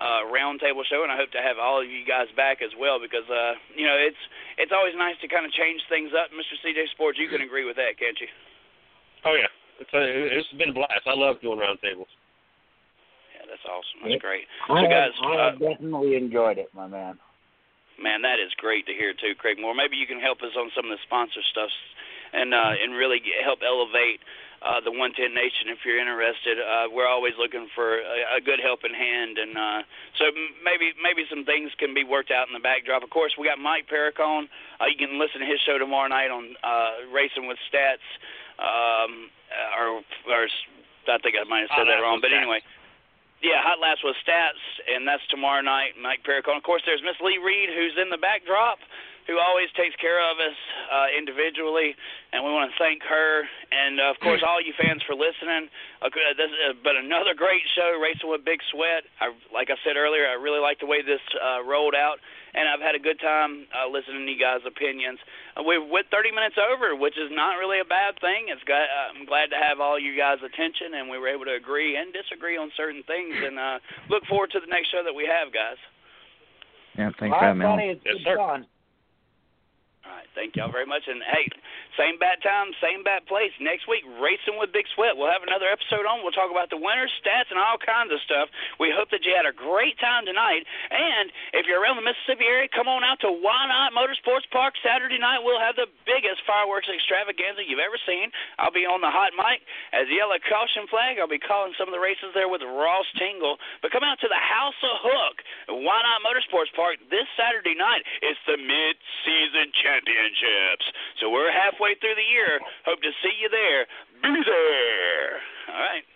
uh, roundtable show, and I hope to have all of you guys back as well because, uh, you know, it's it's always nice to kind of change things up. Mister C J Sports, you can agree with that, can't you? Oh, yeah. It's, a, it's been a blast. I love doing roundtables. Yeah, that's awesome. That's great. I, so, guys, have, I have uh, definitely enjoyed it, my man. Man, that is great to hear, too, Craig Moore. Maybe you can help us on some of the sponsor stuff and uh, and really get, help elevate uh, the one ten Nation if you're interested. Uh, we're always looking for a, a good helping hand. And uh, so maybe maybe some things can be worked out in the backdrop. Of course, we got Mike Perricone. Uh, you can listen to his show tomorrow night on uh, Racing with Stats. Um, or, or I think I might have said that wrong. But anyway. Yeah, Hot Laps with Stats, and that's tomorrow night. Mike Perricone. Of course, there's Miss Lee Reed, who's in the backdrop, who always takes care of us uh, individually, and we want to thank her. And, uh, of course, all you fans for listening. Uh, this is, uh, but another great show, Racing with Big Sweat. I, like I said earlier, I really like the way this uh, rolled out, and I've had a good time uh, listening to you guys' opinions. Uh, we went thirty minutes over, which is not really a bad thing. It's got, uh, I'm glad to have all you guys' attention, and we were able to agree and disagree on certain things, and uh, look forward to the next show that we have, guys. Yeah, thanks for having me. It's good fun. All right, thank y'all very much. And, hey, same bat time, same bat place. Next week, Racing with Big Sweat. We'll have another episode on. We'll talk about the winners, stats, and all kinds of stuff. We hope that you had a great time tonight. And if you're around the Mississippi area, come on out to Why Not Motorsports Park Saturday night. We'll have the biggest fireworks extravaganza you've ever seen. I'll be on the hot mic as the yellow caution flag. I'll be calling some of the races there with Ross Tingle. But come out to the House of Hook at Why Not Motorsports Park this Saturday night. It's the mid-season championships. So we're halfway through the year. Hope to see you there. Be there. All right.